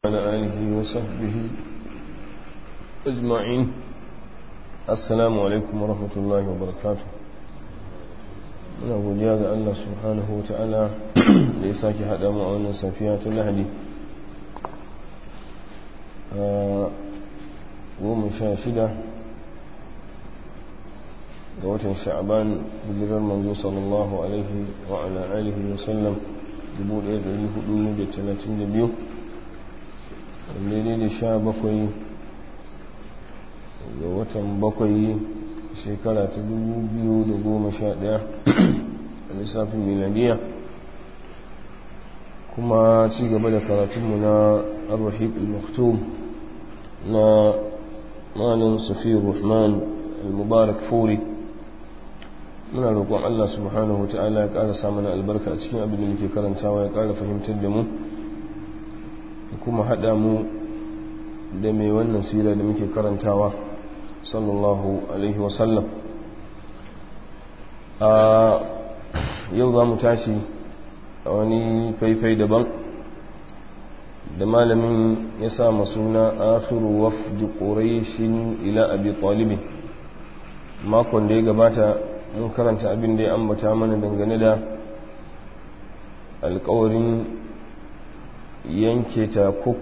وعلى آله وصحبه أجمعين. السلام عليكم ورحمة الله وبركاته. muna godiya ga Allah subhanahu wa ta'ala da ya sake haɗa mu a wannan safiya ta Lahadi 16 ga watan Sha'ban, hijirar manzo sallallahu alaihi wa ala alihi wa sallam 1432, daidai da 17 ga watan 7 shekara ta 2011 a lissafin miladiya, kuma ci gaba da karatunmu na ar-rahiq al-maktum na malin Safiyur Rahman al-Mubarak Furi. muna roƙon Allah subhanahu wa ta'ala ya ƙara sa mana albarka a cikin abin da muke karantawa, ya ƙara fahimtar da mu, kuma haɗa mu da mai wannan sira da muke karantawa sallallahu alaihi wasallam. A yau za mu tashi a wani faifai daban da malamin ya sa masuna akhiru wafdi quraishin ila abi talib. Makon da ya gabata mun karanta abin da ya ambata mana dangane da alkawarin yanke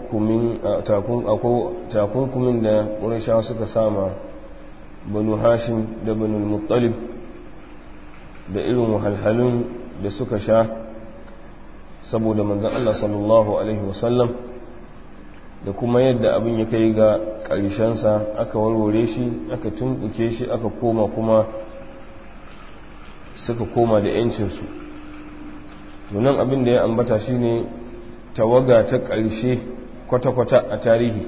takunkumin da ƙurashawa suka sama banu hashim da banu muttalib, da irin wahalhalun da suka sha saboda manzan Allah sallallahu alaihi wasallam, da kuma yadda abin ya kai ga ƙarshensa aka warware shi, aka tumɓuke shi, aka koma kuma suka koma da yancinsu. tunan abin da ya ambata shine tawaga ta ƙarshe kwata-kwata a tarihi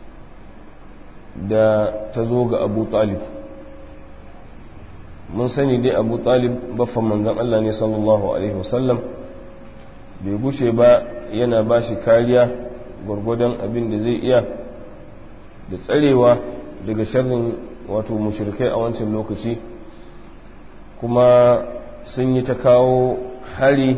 da ta zo ga Abu Talib. mun sani dai Abu Talib baffan manzon Allah ne sallallahu alaihi wasallam, bai gushe ba yana ba shi kariya gwargwadon abin da zai iya da tsarewa daga sharrin wato mushrikai a wancan lokaci, kuma sun yi ta kawo hari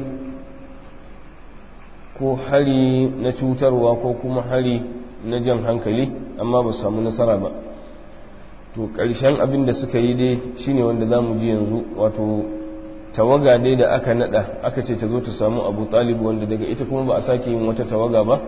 na cutarwa ko kuma hari na jan hankali, amma ba su samu nasara ba. to ƙarshen abin da suka yi dai shine wanda za mu ji yanzu, wato tawaga dai da aka nada aka ce ta zo ta samu Abu Talib, wanda daga ita kuma ba a sake yin wata tawaga ba,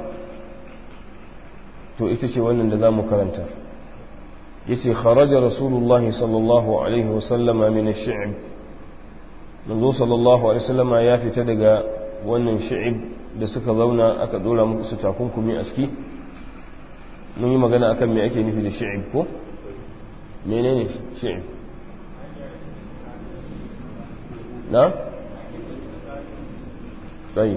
to ita ce wannan da za mu karanta. yace kharaja rasulullahi sallallahu alaihi wasallama min ash-shi'b. manzo sallallahu alaihi wasallama ya fita daga wannan shi'ib da suka zauna aka dora muku su takunkumi a ciki. mun yi magana akan me ake nufi da shi'ib ko menene shi'ib na طيب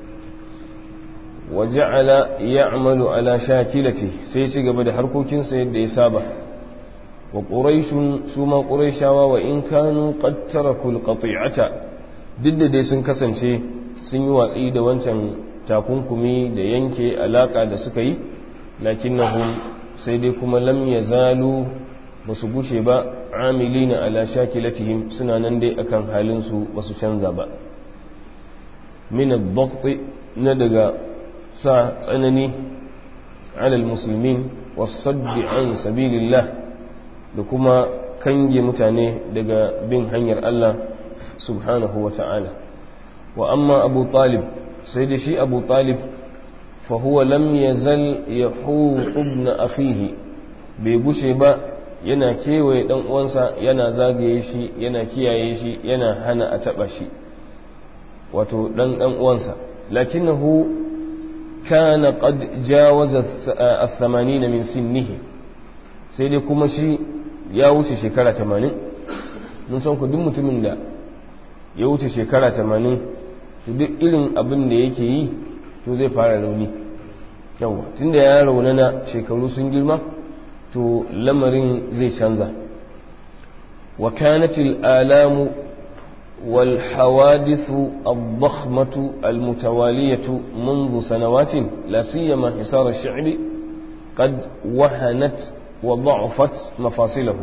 وجعل يعمل على شاكلته sai ci gaba da harkokinsa yadda ya saba. wa quraishun suma quraishawa wa in kanu qad taraku alqati'ata, duk da dai sun kasance sun yi watsi da wancan takunkumi da yanke alaka da suka yi, lakinnahum sai dai kuma lam yazalu basu gushe ba amilina ala shakilatihim, suna nan dai akan halin su basu canza ba. min ad-daght, na daga sa tsanani ala almuslimin was-sadd an sabilillah, da kuma kange mutane daga bin hanyar Allah subhanahu wa ta'ala. wa amma Abu Talib, sai da shi Abu Talib fa huwa lam yazal yahutu ibn akhihi, bai gushe ba yana kewaye dan uwansa, yana zagaye shi, yana kiyaye shi, yana hana a taba shi, wato dan uwansa. lakinnahu kana qad jawaza al-80 min sinnihi, sai dai kuma shi ya wuce shekara 80. mun san ku duk mutumin da ya wuce shekara 80 to duk irin abin da yake yi to zai fara rauni. yawa tunda ya raunana, shekaru sun girma, to lamarin zai canza. wa kanat al-alamu wal hawadith ad-dakhmatu al-mutawaliyah منذ سنوات لا سيما حصار الشعب قد وهنت وضعفت مفاصله.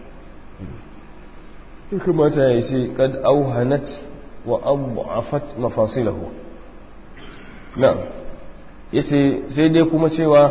كما تيسي قد أوهنت وأضعفت مفاصله. نعم. yace sai dai kuma cewa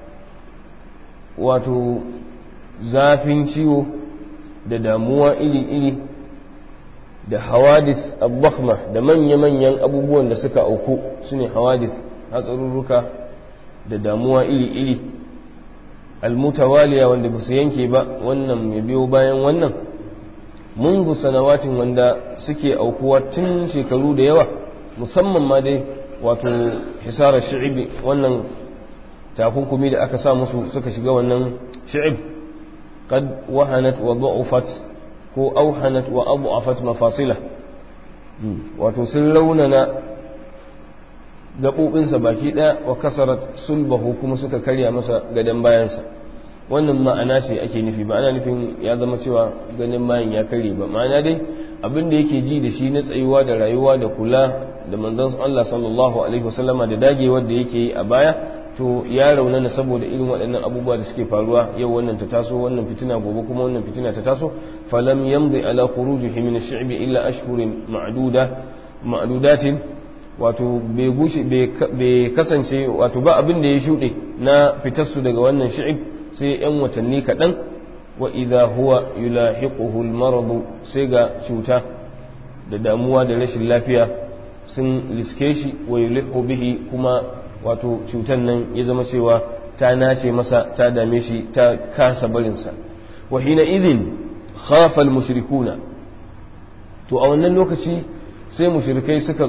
wato zafin ciwo da damuwa iri-iri da hawadith al-bakhma da manya-manyan abubuwan da suka auku sune hawadith hatsarurruka da damuwa iri-iri al-mutawaliya wanda ba su yanke ba wannan ya biyo bayan wannan mungu sanawatin wanda suke aukuwa tun shekaru da yawa musamman ma dai wato hisarar shi'ibi wannan takunkumi da aka sa musu suka shiga wannan shi'ib qad wahanat wa dha'ufat ko auhanat wa adhafat mafasila wato sun launana gaɓoɓinsa baki ɗaya wa kasarat sulbahu kuma suka karya masa gadon bayansa wannan ma'ana ce ake nufi ba ana nufin ya zama cewa ganin bayan ya karye ba ma'ana dai abin da yake ji da shi na tsayuwa da rayuwa da kula da manzon Allah sallallahu alaihi wasallama da dagewar da yake yi a baya to ya raunana saboda irin waɗannan abubuwa da suke faruwa yau wannan ta taso wannan fitina gobe kuma wannan fitina ta taso falam yamdi ala khurujihi min ash-shi'bi illa ashhurin ma'dudatin wato bai kasance wato ba abin da ya shuɗe na fitarsu daga wannan shi'ib sai yan watanni kaɗan wa idha huwa yulahiquhu al-marad sai ga cuta da damuwa da rashin lafiya sun liske shi wa yulihu bihi kuma wato cutan nan ya zama cewa ta nace masa ta dame shi ta kasa barinsa wa hina idhin khafa al-mushrikuna to a wannan lokaci sai mushrikai suka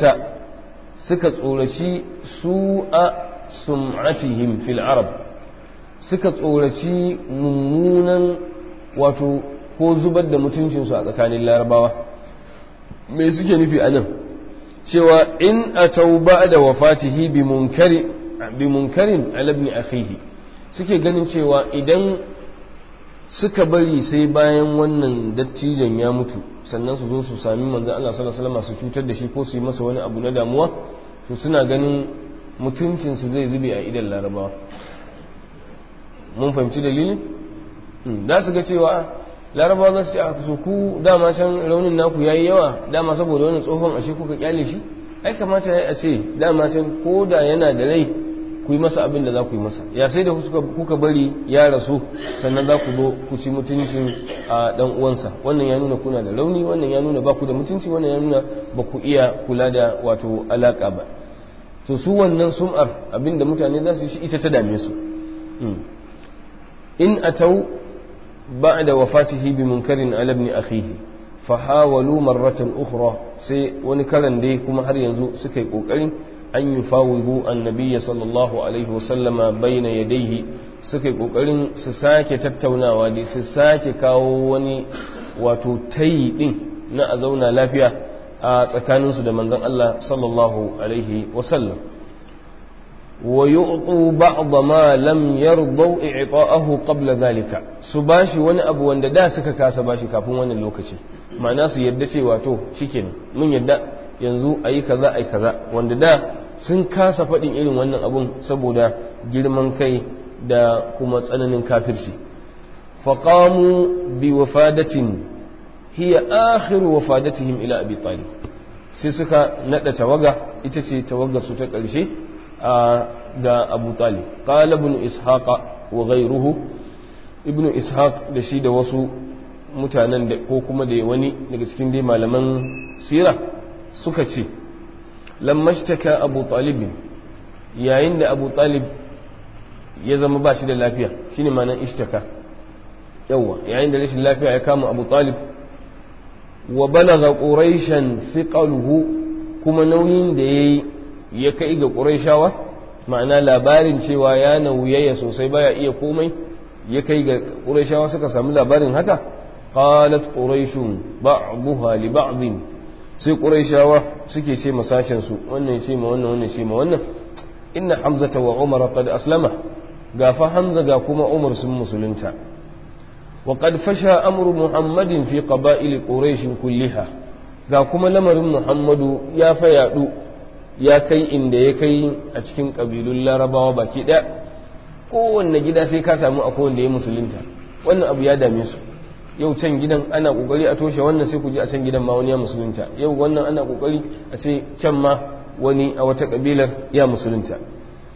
tsoraci su'a sum'atihim fil arab suka tsoraci mummunan wato ko zubar da mutuncinsu a tsakanin larabawa me suke nufi anan cewa in atau ba'da wafatihi bi munkarin ala ibn akhihi suke ganin cewa idan suka bari sai bayan wannan dattijan ya mutu sannan su zo su sami manzon Allah sallallahu alaihi wasallam su cutar da shi ko su yi masa wani abu na damuwa to suna ganin mutuncinsu zai zube a idan larabawa mun fahimci dalilin za su ga cewa larabawa za su ce a ku dama can raunin naku yayi yawa dama saboda wannan tsohon ashe kuka kyale shi ai kamata ya ce dama can ko da yana da rai ku yi masa abin da za ku yi masa ya sai da kuka bari ya rasu sannan za ku zo ku ci mutuncin a dan uwansa wannan ya nuna kuna da rauni wannan ya nuna ba ku da mutunci wannan ya nuna ba ku iya kula da wato alaka ba to su wannan sum'ar abin da mutane za su yi shi ita ta dame su in atau ba'da wafatihi bi munkarin ala ibn akhihi fahawalu marratan ukhra sai wani karan dai kuma har yanzu suka yi kokarin an yufawidu annabiyya sallallahu alaihi wasallama bayna yadayhi suka yi kokarin su sake tattaunawa dai su sake kawo wani wato tayi din na a zauna lafiya a tsakaninsu da manzon Allah sallallahu alaihi wasallam wa yu'tu ba'd ma lam yardu i'ta'ahu qabla dhalika su bashi wani abu wanda da suka kasa bashi kafin wannan lokaci ma'ana su yadda cewa to shikenan mun yadda yanzu ayi kaza ayi kaza wanda da sun kasa faɗin irin wannan abun saboda girman kai da kuma tsananin kafirci faqamu bi wafadatin hiya akhir wafadatihim ila abi talib sai suka nada tawaga ita ce tawagar su ta ƙarshe ga abu talib qala ibn ishaq wa ghayruhu ibn ishaq da shi da wasu mutanen da ko kuma da wani daga cikin dai malaman sira suka ce lamma ishtaka abu talib yayin da abu talib ya zama ba shi da lafiya shine ma'anar ishtaka yawa yayin da rashin lafiya ya kama abu talib wa balagha quraishan thiqaluhu kuma nauyin da yayi ya kai ga quraishawa ma'ana labarin cewa ya nauyaya sosai baya iya komai ya kai ga quraishawa suka samu labarin haka qalat quraishun ba'daha li ba'din sai quraishawa suke ce masashin su wannan ce ma wannan wannan ce ma wannan inna hamzata wa umar qad aslama ga fa hamza ga kuma umar sun musulunta وقد فشى أمر محمد في قبائل قريش كلها ga kuma lamarin Muhammadu ya fayaɗu ya kai inda ya kai a cikin ƙabilun larabawa baki ɗaya kowanne gida sai ka samu a kowanne ya musulunta wannan abu ya dame su yau can gidan ana ƙoƙari a toshe wannan sai ku ji a can gidan ma wani ya musulunta yau wannan ana ƙoƙari a ce can ma wani a wata ƙabilar ya musulunta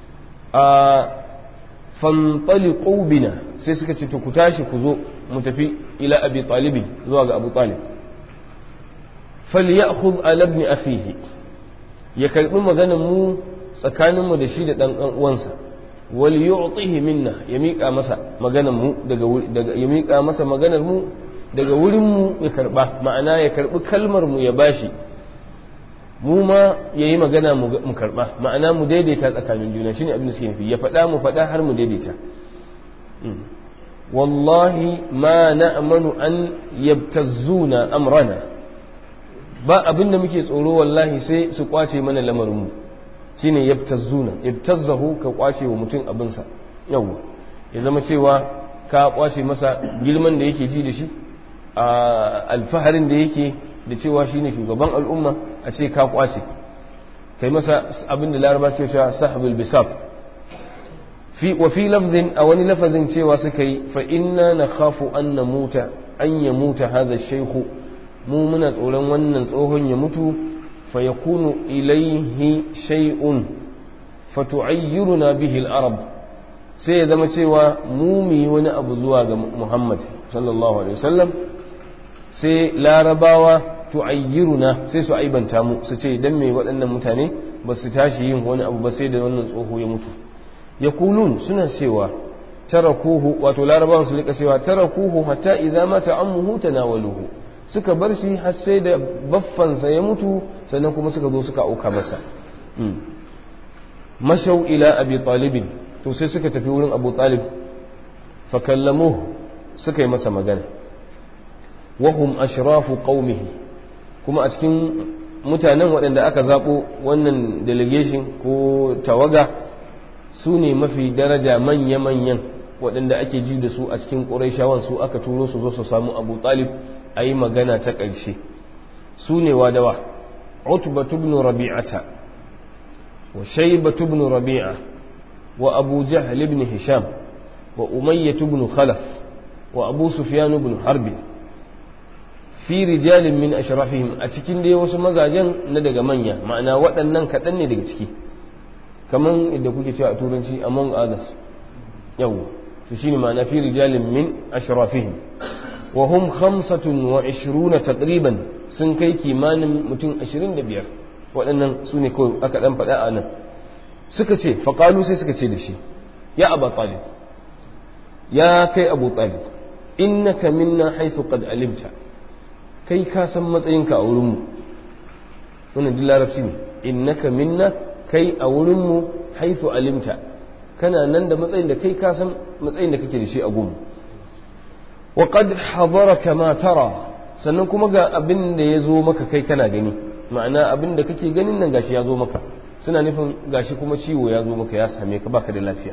fantaliqu bina sai suka ce to ku tashi ku zo mu tafi ila abi talib zuwa ga abu talib falyakhudh ala ibn akhihi ya karbi maganar mu tsakanin mu da shi da dan uwansa wal yu'tihi minna ya miƙa masa maganar mu daga ya miƙa masa maganar mu daga wurin mu ya karba ma'ana ya karbi kalmar mu ya bashi mu ma yayi magana mu karba ma'ana mu daidaita tsakanin juna shine abin da suke nufi ya faɗa mu faɗa har mu daidaita wallahi ma na'manu an yabtazzuna amrana ba abin da muke tsoro wallahi sai su kwace mana lamarin mu shine yabtazzahu ka kwace wa mutum abinsa yawa ya zama cewa ka kwace masa girman da yake ji da shi a alfaharin da yake da cewa shine shugaban al'umma a ce ka kwace kai masa abin da laraba ce cewa sahbul bisab wa fi lafzin a wani lafazin cewa suka yi fa inna nakhafu an yamuta hadha ash-shaykh mu muna tsoron wannan tsohon ya mutu fa yakunu ilayhi shay'un fatu'ayyiruna bihi al-arab sai ya zama cewa mu yi wani abu zuwa ga Muhammad sallallahu alaihi wasallam sai larabawa tu'ayyiruna sai su aibanta mu su ce dan me waɗannan mutane ba su tashi yin wani abu ba sai da wannan tsoho ya mutu yaqulun suna cewa tarakuhu wato larabawan su rika cewa tarakuhu hatta idza mata ammuhu tanawaluhu suka bar shi har sai da baffansa ya mutu sannan kuma suka zo suka auka masa mashau ila abi talibin to sai suka tafi wurin abu talib fa kallamuhu suka yi masa magana wahum ashrafu qaumihi kuma a cikin mutanen waɗanda aka zaɓo wannan delegation ko tawaga su ne mafi daraja manya-manyan waɗanda ake ji da su a cikin ƙurayshawan su aka turo su zo su samu abu talib a yi magana ta ƙarshe su ne wadawa utbatu ibn rabi'ata wa shaybatu ibn rabi'a wa abu jahl ibn hisham wa umayyah ibn khalaf wa abu sufyan ibn harb fi rijalin min ashrafihim a cikin dai wasu mazajen na daga manya ma'ana waɗannan kaɗan ne daga ciki kaman idan kuke cewa a turanci among others yawa to shine ma'ana fi rijalin min ashrafihim wa hum 25 taqriban sun kai kimanin mutum 25 waɗannan su ne kawai aka dan faɗa a nan suka ce faqalu sai suka ce da shi ya abu talib ya kai abu talib innaka minna haythu qad alimta kai ka san matsayinka a wurinmu wannan duk larabci ne innaka minna kai a wurinmu haythu alimta kana nan da matsayin da kai ka san matsayin da kake da shi a gunmu wa qad hadaraka ma tara sannan kuma ga abin da ya zo maka kai kana gani ma'ana abin da kake ganin nan gashi ya zo maka suna nufin gashi kuma ciwo ya zo maka ya same ka baka da lafiya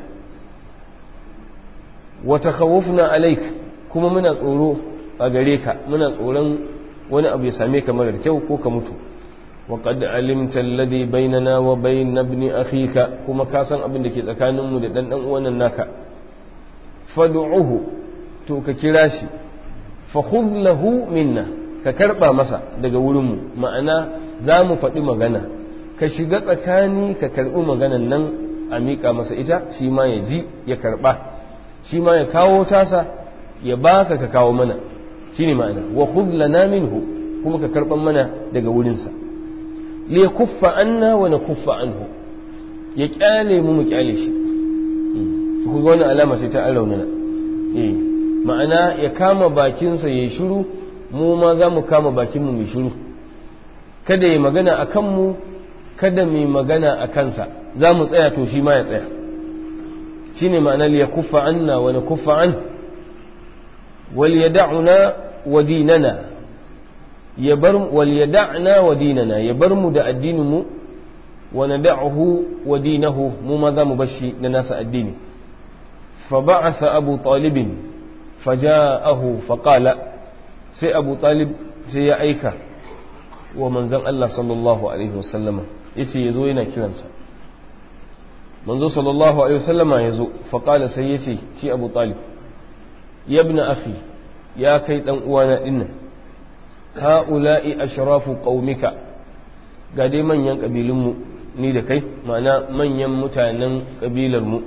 wa takhawufna alaik kuma muna tsoro a gare ka muna tsoron wani abu ya same ka marar kyau ko ka mutu wa qad alimta alladhi bainana wa bain ibn akhika kuma ka san abin da ke tsakaninmu da dan uwan naka fad'uhu to ka kira shi fa khudh lahu minna ka karba masa daga wurinmu ma'ana za mu faɗi magana ka shiga tsakani ka karɓi maganan nan a miƙa masa ita shi ma ya ji ya karɓa shi ma ya kawo tasa ya baka ka kawo mana shine ma'ana wa khudh lana minhu kuma ka karɓan mana daga wurinsa li yakuffa anna wa nakuffa anhu ya kyale mu kyale shi ku ga wannan alama ce ta an raunana ma'ana ya kama bakinsa ya shiru mu ma za mu kama bakinmu mai shiru kada ya magana a kanmu kada mai magana a kansa za mu tsaya to shi ma ya tsaya shi ne ma'ana liya kuffa anna wa na kuffa an wal yada'una wa dinana wal yada'na wa dinana ya bar mu da addininmu wa nada'uhu wa dinahu mu ma za mu bashi da nasa addini fa ba'atha abu talibin faja'ahu faqala sai abu talib sai ya aika wa manzon Allah sallallahu alaihi wasallama yace yazo yana kiransa manzo sallallahu alaihi wasallama yazo faqala sai yace shi abu talib ya ibn akhi ya kai dan uwana dinnan haula'i ashrafu qaumika ga dai manyan kabilunmu ni da kai ma'ana manyan mutanen kabilar mu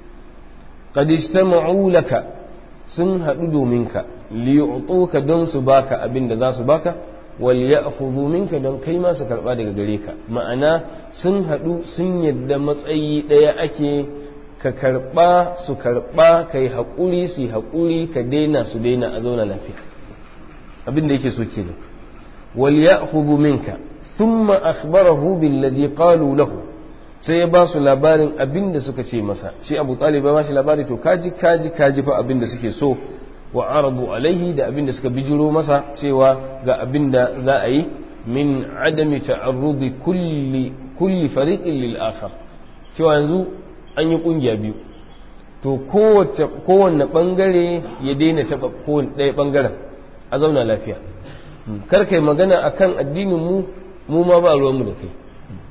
qad istama'u laka sun haɗu domin ka liyu'tuka don su baka abin da za su baka wal ya'khudhu minka don kai ma su karba daga gare ka ma'ana sun haɗu sun yadda matsayi ɗaya ake ka karba su karba kai haƙuri su haƙuri ka daina su daina a zauna lafiya abin da yake so kenan wal ya'khudhu minka thumma akhbarahu billadhi qalu lahu sai ya ba su labarin abin da suka ce masa shi Abu Talib ya ba shi labari to kaji fa abin da suke so wa arabu alaihi da abin da suka bijiro masa cewa ga abin da za a yi min adami ta'arrudi kulli fariqin lil akhar cewa yanzu an yi kungiya biyu to kowanne bangare ya daina taba kowanne ɗaya bangaren a zauna lafiya kar kai magana akan addinin mu ma ba ruwan mu da kai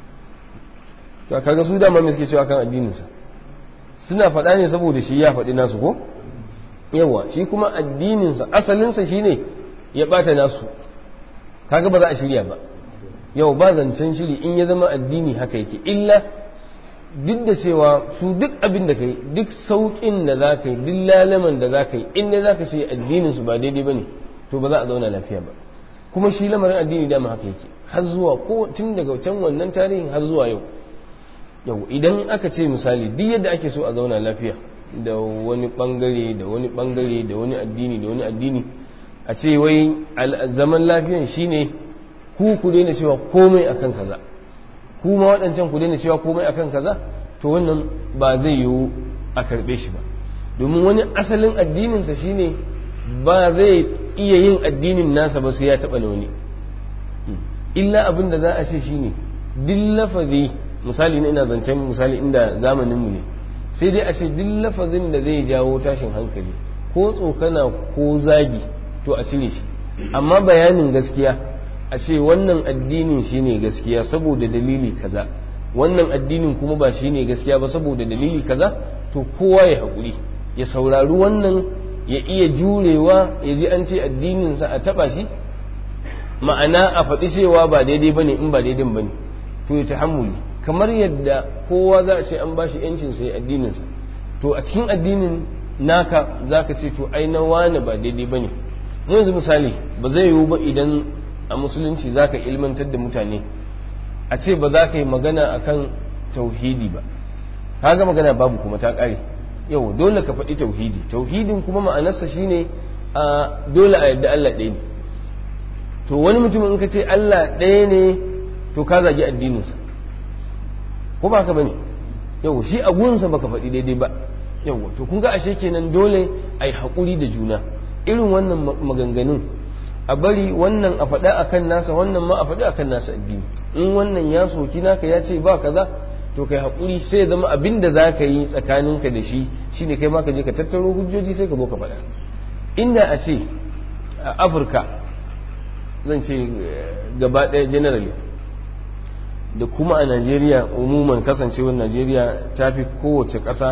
to kaga su dama me suke cewa kan addinin sa suna faɗa ne saboda shi ya faɗi nasu ko yawa shi kuma addininsa asalinsa shine ya bata nasu kaga ba za a shirya ba yau ba zancen shiri in ya zama addini haka yake illa duk da cewa su duk abin da kai duk sauƙin da za ka yi duk lalaman da za ka yi in dai za ka ce addininsu ba daidai ba ne to ba za a zauna lafiya ba kuma shi lamarin addini dama haka yake har zuwa ko tun daga can wannan tarihin har zuwa yau idan aka ce misali duk yadda ake so a zauna lafiya da wani bangare da wani bangare da wani addini da wani addini a ce wai zaman lafiyan shine ku daina cewa komai akan kaza ku ma waɗancan ku daina cewa komai akan kaza to wannan ba zai yiwu a karɓe shi ba domin wani asalin addininsa shine ba zai iya yin addinin nasa ba sai ya taɓa na wani illa abin da za a ce shine duk lafazi misali ina zancen misali inda zamaninmu ne sai dai a ce duk lafazin da zai jawo tashin hankali ko tsokana ko zagi to a cire shi amma bayanin gaskiya a ce wannan addinin shine gaskiya saboda dalili kaza wannan addinin kuma ba shine gaskiya ba saboda dalili kaza to kowa ya haƙuri ya saurari wannan ya iya jurewa ya ji an ce addininsa a taɓa shi ma'ana a faɗi cewa ba daidai bane in ba daidai bane to ya tahammuli kamar yadda kowa za a ce an bashi yancin sai addininsa to a cikin addinin naka za ka ce to ai na wani ba daidai ba ne yanzu misali ba zai yiwu ba idan a musulunci za ka ilmantar da mutane a ce ba za ka yi magana akan tauhidi ba kaga magana babu kuma ta ƙare yau dole ka faɗi tauhidin kuma ma'anarsa shine dole a yadda Allah ɗaya ne to wani mutum in ka ce Allah ɗaya ne to ka zagi addininsa ko ba ka bane yau shi a gunsa baka faɗi daidai ba yau to kun ga ashe kenan dole ai haƙuri da juna irin wannan maganganun a bari wannan a faɗa akan nasa wannan ma a faɗi akan nasa addini in wannan ya soki naka ya ce ba kaza to kai haƙuri sai ya zama abin da za ka yi tsakaninka da shi shine kai ma ka je ka tattaro hujjoji sai ka zo ka faɗa inda a ce a Afirka zan ce gaba ɗaya generally da kuma a Najeriya umuman kasancewar Najeriya ta fi kowace ƙasa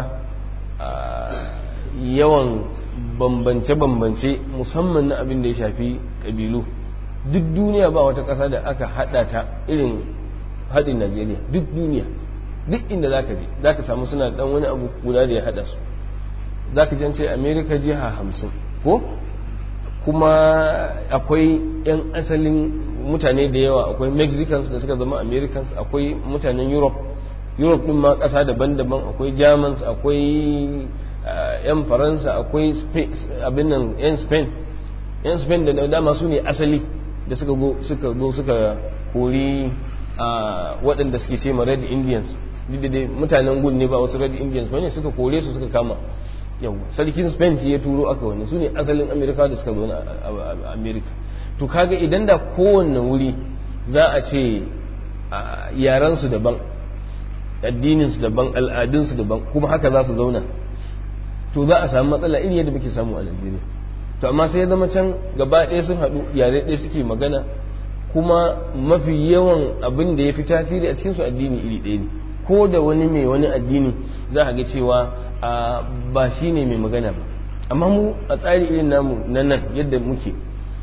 yawan bambance-bambance musamman na abin da ya shafi ƙabilu duk duniya ba wata ƙasa da aka haɗa ta irin haɗin Najeriya duk duniya duk inda za ka je za ka samu suna ɗan wani abu guda da ya haɗa su za ka jance Amerika jiha 50 ko kuma akwai 'yan asalin mutane da yawa akwai Mexicans da suka zama Americans akwai mutanen Europe din ma ƙasa daban-daban akwai Germans akwai 'yan Faransa akwai abin nan 'yan Spain da dama su ne asali da suka kori waɗanda suke ce ma Red Indians dai mutanen gun ne ba wasu Red Indians ba ne suka kore su suka kama yau sarkin Spain ya turo aka wani su ne asalin Amerika da suka zo a Amerika to kaga idan da kowanne wuri za a ce yaransu daban addininsu daban al'adunsu daban kuma haka za su zauna to za a samu matsala iri yadda muke samu a Najeriya to amma sai ya zama can gaba ɗaya sun haɗu yare ɗaya suke magana kuma mafi yawan abin da ya fi tasiri a cikinsu addini iri ɗaya ne ko da wani mai wani addini za a ga cewa ba shi ne mai magana ba amma mu a tsari irin namu na nan yadda muke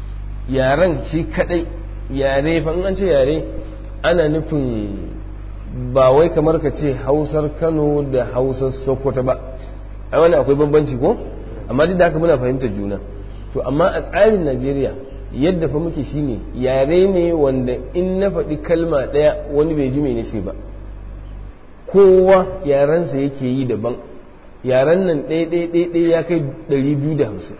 yaren shi kadai yare fa in an ce yare ana nufin ba wai kamar ka ce hausar Kano da hausar Sokoto ba, ai wani akwai bambanci ko, amma duk da haka muna fahimtar juna. To amma a tsarin Najeriya yadda fa muke shine yare ne wanda in na faɗi kalma ɗaya wani bai ji mai nace ba, kowa yarensa yake yi daban. Yaren nan ɗaya ya kai 250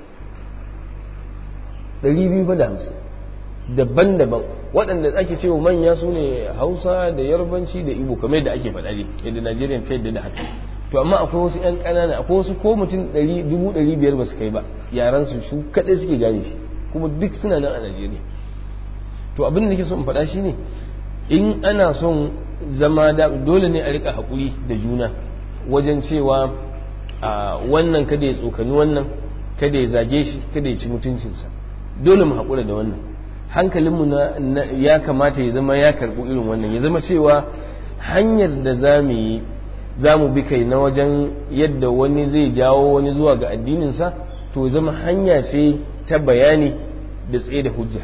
daban-daban, waɗanda ake cewa manya su ne Hausa da Yarbanci da Igbo kamar yadda ake faɗa ne yadda Najeriya ta yadda da haka. To amma akwai wasu 'yan ƙanana, akwai wasu ko mutum 500,000 ba su kai ba, yaran su kaɗai suke gane shi, kuma duk suna nan a Najeriya. To abin da nake so in faɗa shi ne, in ana son zama da dole ne a riƙa haƙuri da juna wajen cewa wannan kada ya tsokani wannan, kada ya zage shi, kada ya ci mutuncinsa. Dole mu haƙura da wannan. Hankalinmu ya kamata ya zama ya karɓi irin wannan, ya zama cewa hanyar da za mu bi kai na wajen yadda wani zai jawo wani zuwa ga addininsa, to zama hanya ce ta bayani da tsaye da hujja.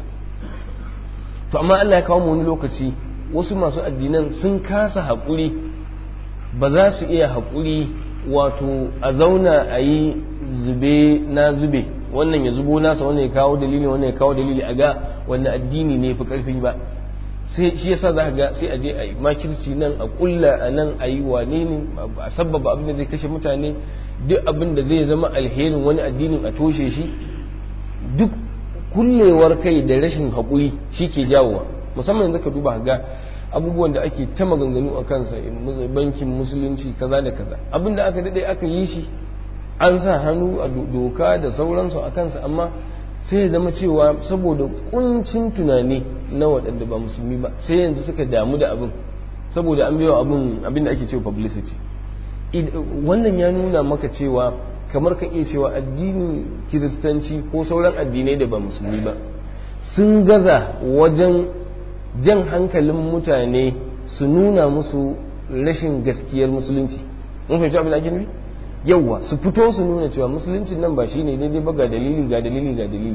To amma Allah ya kawo mu wani lokaci wasu masu addinan sun kasa haƙuri, ba za su iya haƙuri wato a zauna a yi zube na zube, wannan ya zubo nasa, wannan ya kawo dalili, wannan ya kawo dalili, a ga wanda addini ne fi ƙarfi ba. Sai shi yasa za ka ga sai a je a yi makirci nan, a kulla a nan, a yi wane ne, a sabbaba abin da zai kashe mutane, duk abin da zai zama alherin wani addinin a toshe shi. Duk kullewar kai da rashin haƙuri shi ke jawowa. Musamman yanzu ka duba ga abubuwan da ake ta maganganu a kansa, bankin musulunci kaza da kaza, abin da aka daɗe aka yi shi, an sa hannu a doka da sauransu a kansa, amma sai ya zama cewa saboda kuncin tunani na waɗanda ba musulmi ba, sai yanzu suka damu da abin saboda an biyo abin da ake cewa publicity. Wannan ya nuna maka cewa kamar ka iya cewa addinin kiristanci ko sauran addinai da ba musulmi ba sun gaza wajen jan hankalin mutane su nuna musu rashin gaskiyar musulunci. Mun fahimci abin da ake nufi? Yawwa, su fito su nuna cewa musulunci nan ba shine daidai ba, ga dalili ga dalili ga dalili.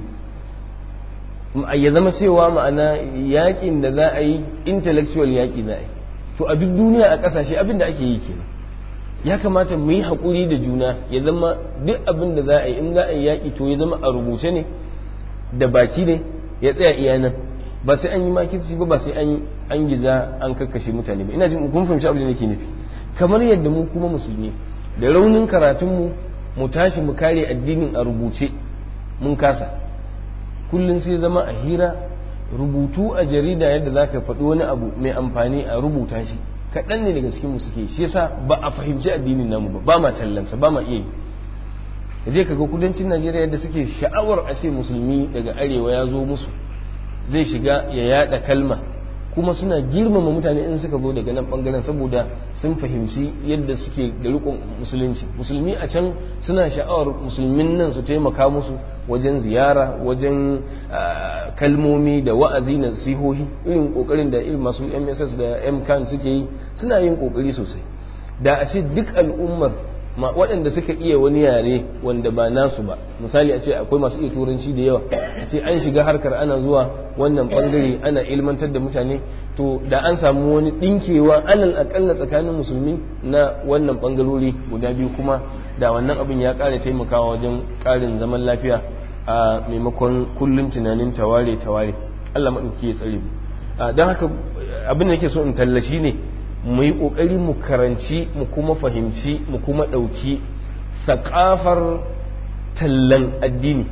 Ya zama cewa ma'ana yakin da za a yi intellectual yaki za a yi. To a duk duniya a ƙasashe abin da ake yi kenan. Ya kamata mu yi haƙuri da juna, ya zama duk abin da za a yi, in za a yi yaƙi to ya zama a rubuce ne, da baki ne, ya tsaya iya nan, ba sai an yi makirci ba sai an giza an kakkashe mutane ba. Ina jin kun fahimci abin da nake nufi. Kamar yadda mu kuma musulmi da raunin karatunmu mu tashi mu kare addinin a rubuce mun kasa, kullum sai zama a hira, rubutu a jarida yadda za ka faɗi wani abu mai amfani a rubuta shi kaɗan ne daga cikin mu suke. Shi yasa ba a fahimci addinin namu ba ma tallansa, ba ma iya yi. Je ka ga kudancin Najeriya yadda suke sha'awar a ce musulmi daga arewa ya zo musu, zai shiga ya yada kalma, kuma suna girmama mutane in suka zo daga nan bangaren saboda sun fahimci yadda suke da riƙon musulunci. Musulmi a can suna sha'awar musulmin nan su taimaka musu wajen ziyara, wajen kalmomi da wa'azi na sihohi, irin kokarin da irin masu MSS da MCAN suke yi, suna yin kokari sosai. Da a ce duk al'ummar waɗanda suka iya wani yare wanda ba nasu ba, misali a ce akwai masu iya turanci da yawa, a ce an shiga harkar ana zuwa wannan bangare ana ilmantar da mutane, to da an samu wani ɗinkewa alal akalla tsakanin musulmi na wannan bangarori guda biyu, kuma da wannan abin ya ƙara taimakawa wajen ƙarin zaman lafiya a maimakon kullum tunanin taware. Allah maɗauki ya tsare mu. Don haka abin da nake so in tallashi ne mu yi ƙoƙari mu karanci mu kuma fahimci mu kuma ɗauki saƙafar tallan addini.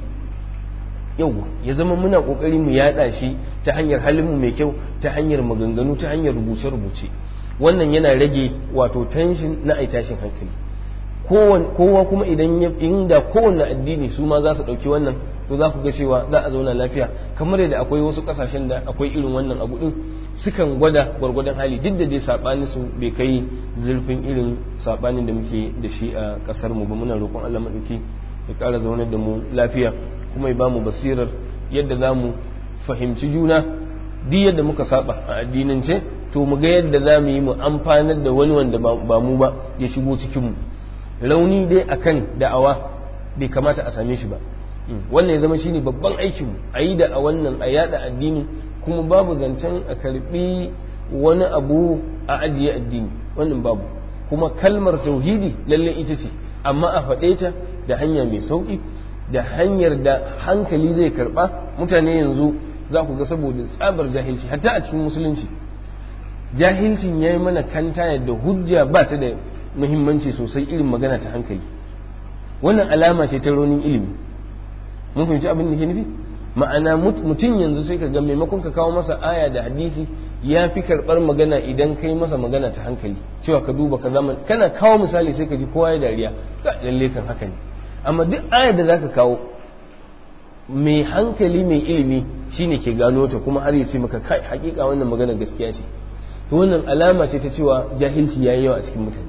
Yau ya zama muna ƙoƙari mu yaɗa shi ta hanyar halinmu mai kyau, ta hanyar maganganu, ta hanyar rubuce-rubuce. Wannan yana rage wato tension na tashin hankali. Kowa kuma inda kowanne addini su ma za su ɗauki wannan, to za ku ga cewa za a zauna lafiya, kamar yadda akwai wasu ƙasashen da akwai irin wannan abu ɗin sukan gwada gwargwadon hali, duk da dai saɓani su bai kai zurfin irin saɓanin da muke da shi a ƙasar mu ba. Muna roƙon Allah maɗauki ya ƙara zaunar da mu lafiya, kuma ya bamu basirar yadda za mu fahimci juna, duk yadda muka saba a addinance, to mu ga yadda za mu yi mu amfanar da wani wanda ba mu ba ya shigo cikin mu. Rauni dai akan da'awa bai kamata a same shi ba. Wannan ya zama shine babban aikin mu, a yi da a wannan a yada addini, kuma babu zancen a karbi wani abu a ajiye addini, wannan babu. Kuma kalmar tauhidi lalle ita ce, amma a faɗe ta da hanya mai sauƙi, da hanyar da hankali zai karɓa. Mutane yanzu za ku ga saboda tsabar jahilci, hatta a cikin musulunci jahilcin ya yi mana kanta yadda hujja ba ta da muhimmanci sosai irin magana ta hankali. Wannan alama ce ta raunin ilimi. Mun fahimci abin da ke nufi? Ma'ana mutum yanzu sai ka ga maimakon ka kawo masa aya da hadisi ya fi karɓar magana idan kai masa magana ta hankali, cewa ka duba ka zaman kana kawo misali sai ka ji kowa ya dariya, ka lalle kan haka ne. Amma duk ayar da zaka kawo mai hankali mai ilimi shine ke gano ta, kuma har ya ce maka kai hakika wannan magana gaskiya ce. To wannan alama ce ta cewa jahilci yayi yawa a cikin mutane.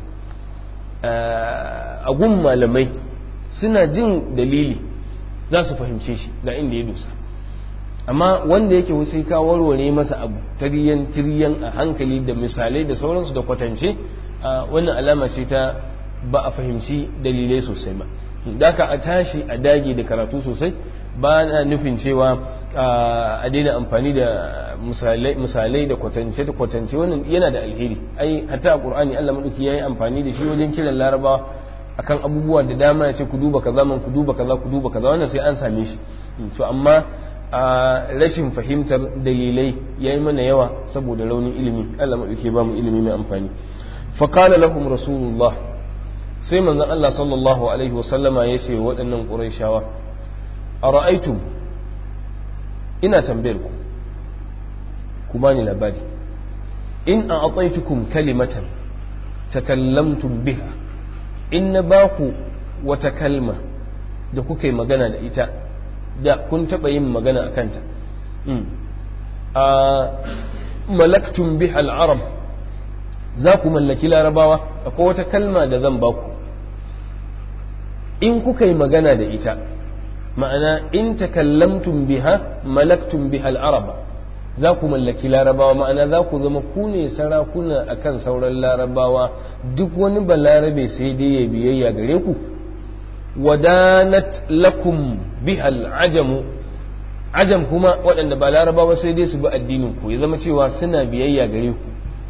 A gun malamai suna jin dalili za su fahimce shi ga inda ya dosa, amma wanda yake sai ka warware masa abu tiryan a hankali da misalai da sauransu da kwatance, wannan alama ce ta ba a fahimci dalilai sosai ba. Daka a tashi a dage da karatu sosai, ba na nufin cewa a daina amfani da misalai da kwatance wannan yana da alheri. Ai hatta a Qur'ani Allah madauki yayi amfani da shi wajen kiran Larabawa akan abubuwa da dama, ya ce ku duba kaza man ku duba kaza ku duba kaza, wannan sai an same shi. To amma rashin fahimtar dalilai yayi mana yawa saboda raunin ilimi. Allah madauki ba mu ilimi mai amfani. Fa qala lahum rasulullah, sai manzon Allah sallallahu alaihi wasallama ya ce waɗannan Qurayshawa, ara'aytum, ina tambayar ku bani labari, in a'taytukum kalimatan takallamtum biha, in na baku wata kalma da kuka yi magana da ita, da kun taɓa yin magana a kanta, malaktum biha al-arab, za ku mallaki Larabawa. Akwai wata kalma da zan baku, in kuka yi magana da ita, ma'ana in takallamtum biha malaktum biha al-arab, za ku mallaki Larabawa, ma'ana za ku zama ku ne sarakuna akan sauran Larabawa, duk wani balarabe sai dai ya biyayya gare ku. Wadanat lakum biha al-ajam, ajam kuma waɗanda ba Larabawa sai dai su bi addinin ku, ya zama cewa suna biyayya gare ku.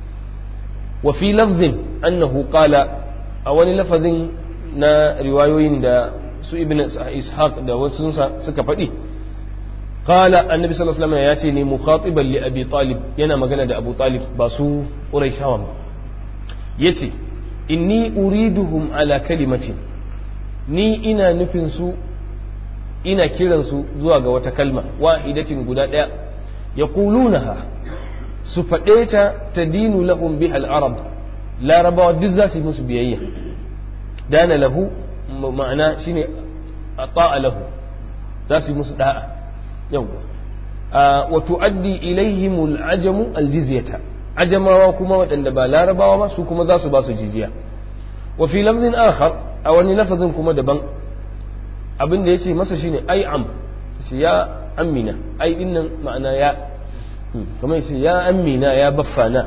Wa fi lafzin annahu qala, a wani lafazin na riwayoyin da su ibn ishaq da wasu suka faɗi, qala annabi sallallahu alaihi wasallam ya ce ne mukhatiban li abi talib, yana magana da abu talib ba su quraishawan ba. Yace inni uriduhum ala kalimatin, ni ina nufin su, ina kiran su zuwa ga wata kalma wahidatin guda ɗaya, yaqulunaha, su faɗe ta tadinu lahum biha al-arab, Larabawa duk za su yi musu biyayya. Dana lahu ma'ana shine ata'a lahu, za su yi musu da'a. Yau wa tu'addi ilaihim al-ajamu al-jizyata, ajamawa kuma waɗanda ba Larabawa ba su kuma za su ba su jizya. Wa fi lafzin akhar, a wani lafazin kuma daban, abin da yace masa shine ai am, shi ya amina, ai dinnan ma'ana ya, kamar yace ya amina ya baffana,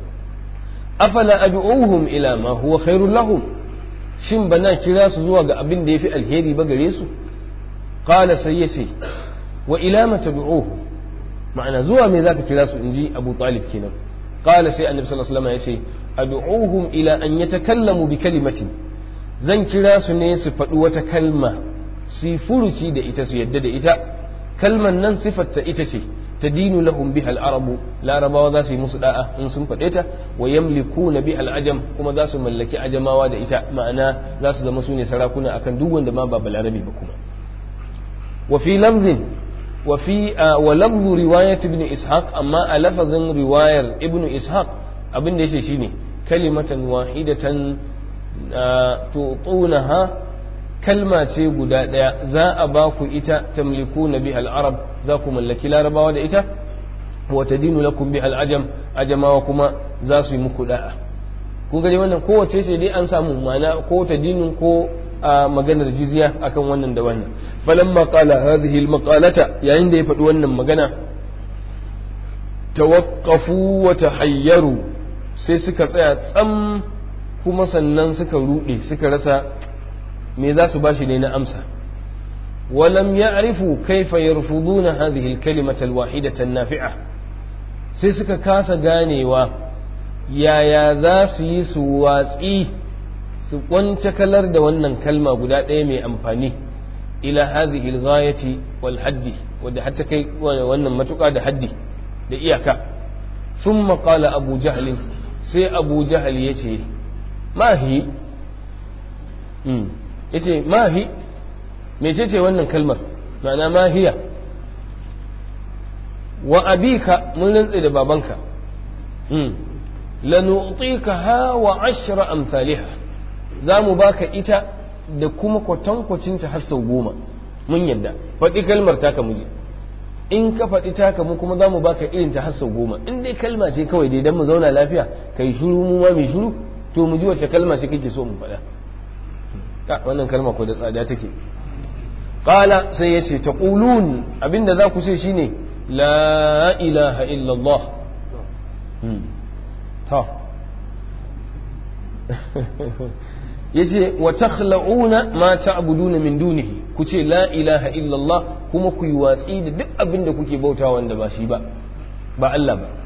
afala ad'uhum ila ma huwa khairul lahum, shin bana kira su zuwa ga abin da yafi alheri ba gare su? Qala sai yace wa ila ma tad'uhu, ma'ana zuwa me zaka kira su, inji Abu Talib kenan. Qala sai annabi sallallahu alaihi wasallam yace ad'uhum ila an yatakallamu bi kalimatin, zan kira su ne su faɗi wata kalma, su furuci da ita, su yadda da ita. Kalman nan sifarta ita ce tadinu lahum biha al-arabu, Larabawa za su yi musu da'a in sun faɗe ta, wa yamlikuna biha al-ajam, kuma za su mallaki ajamawa da ita, ma'ana za su zama su ne sarakuna akan duk wanda ma ba balarabi ba kuma. wa fi lafzin wa lafzu riwayat ibn ishaq, amma a lafazin riwayar ibn ishaq abin da yace shine kalimatan wahidatan tutunaha, kalma ce guda ɗaya za a ba ku ita, tamlikuna biha al-arab, za ku mallaki Larabawa da ita, wa tadinu lakum biha al-ajam, ajamawa kuma za su yi muku da'a. kun gani wannan kowace ce dai an samu ma'ana ko tadinu ko maganar jizya akan wannan da wannan. falamma qala hadhihi al-maqalata, yayin da ya faɗi wannan magana, tawaqqafu wa tahayyaru, sai suka tsaya tsam, kuma sannan suka ruɗe, suka rasa me za su bashi ne na amsa. walam ya'rifu kaifa yarfuduna hadhihi al-kalimata al-wahidata an-nafi'a, sai suka kasa ganewa yaya za su yi su watsi su kwance kalar da wannan kalma guda ɗaya mai amfani ila hadhihi al-ghayati wal haddi wadda hatta kai wannan matuƙa da haddi da iyaka thumma qala abu jahl sai abu jahl yace mahi yace mahi mecece wannan kalmar ma'ana mahiya wa abika mun rantsa da babanka lanu'tikaha wa 10 amsalha za mu baka ita da kuma kwatankwacinta har sau 10 mun yadda faɗi kalmar taka mu ji in ka faɗi taka mu kuma za mu baka irin ta har sau 10 in dai kalma ce kawai dai dan mu zauna lafiya kai shiru mu ma mai shiru to mu ji wacce kalma ce kake so mu faɗa wannan kalma ko da tsada take qala sai yace taqulun abinda za ku ce shine la ilaha illallah ta yace wa takhla'una ma ta'buduna min dunihi ku ce la ilaha illallah kuma ku yi watsi da duk abin da kuke bauta wanda ba shi ba Allah ba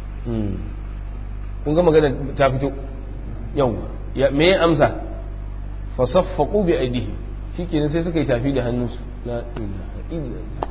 kun ga magana ta fito yau me ya amsa fa saffaqu bi aidihi shikenan sai suka yi tafi da hannunsu la ilaha illallah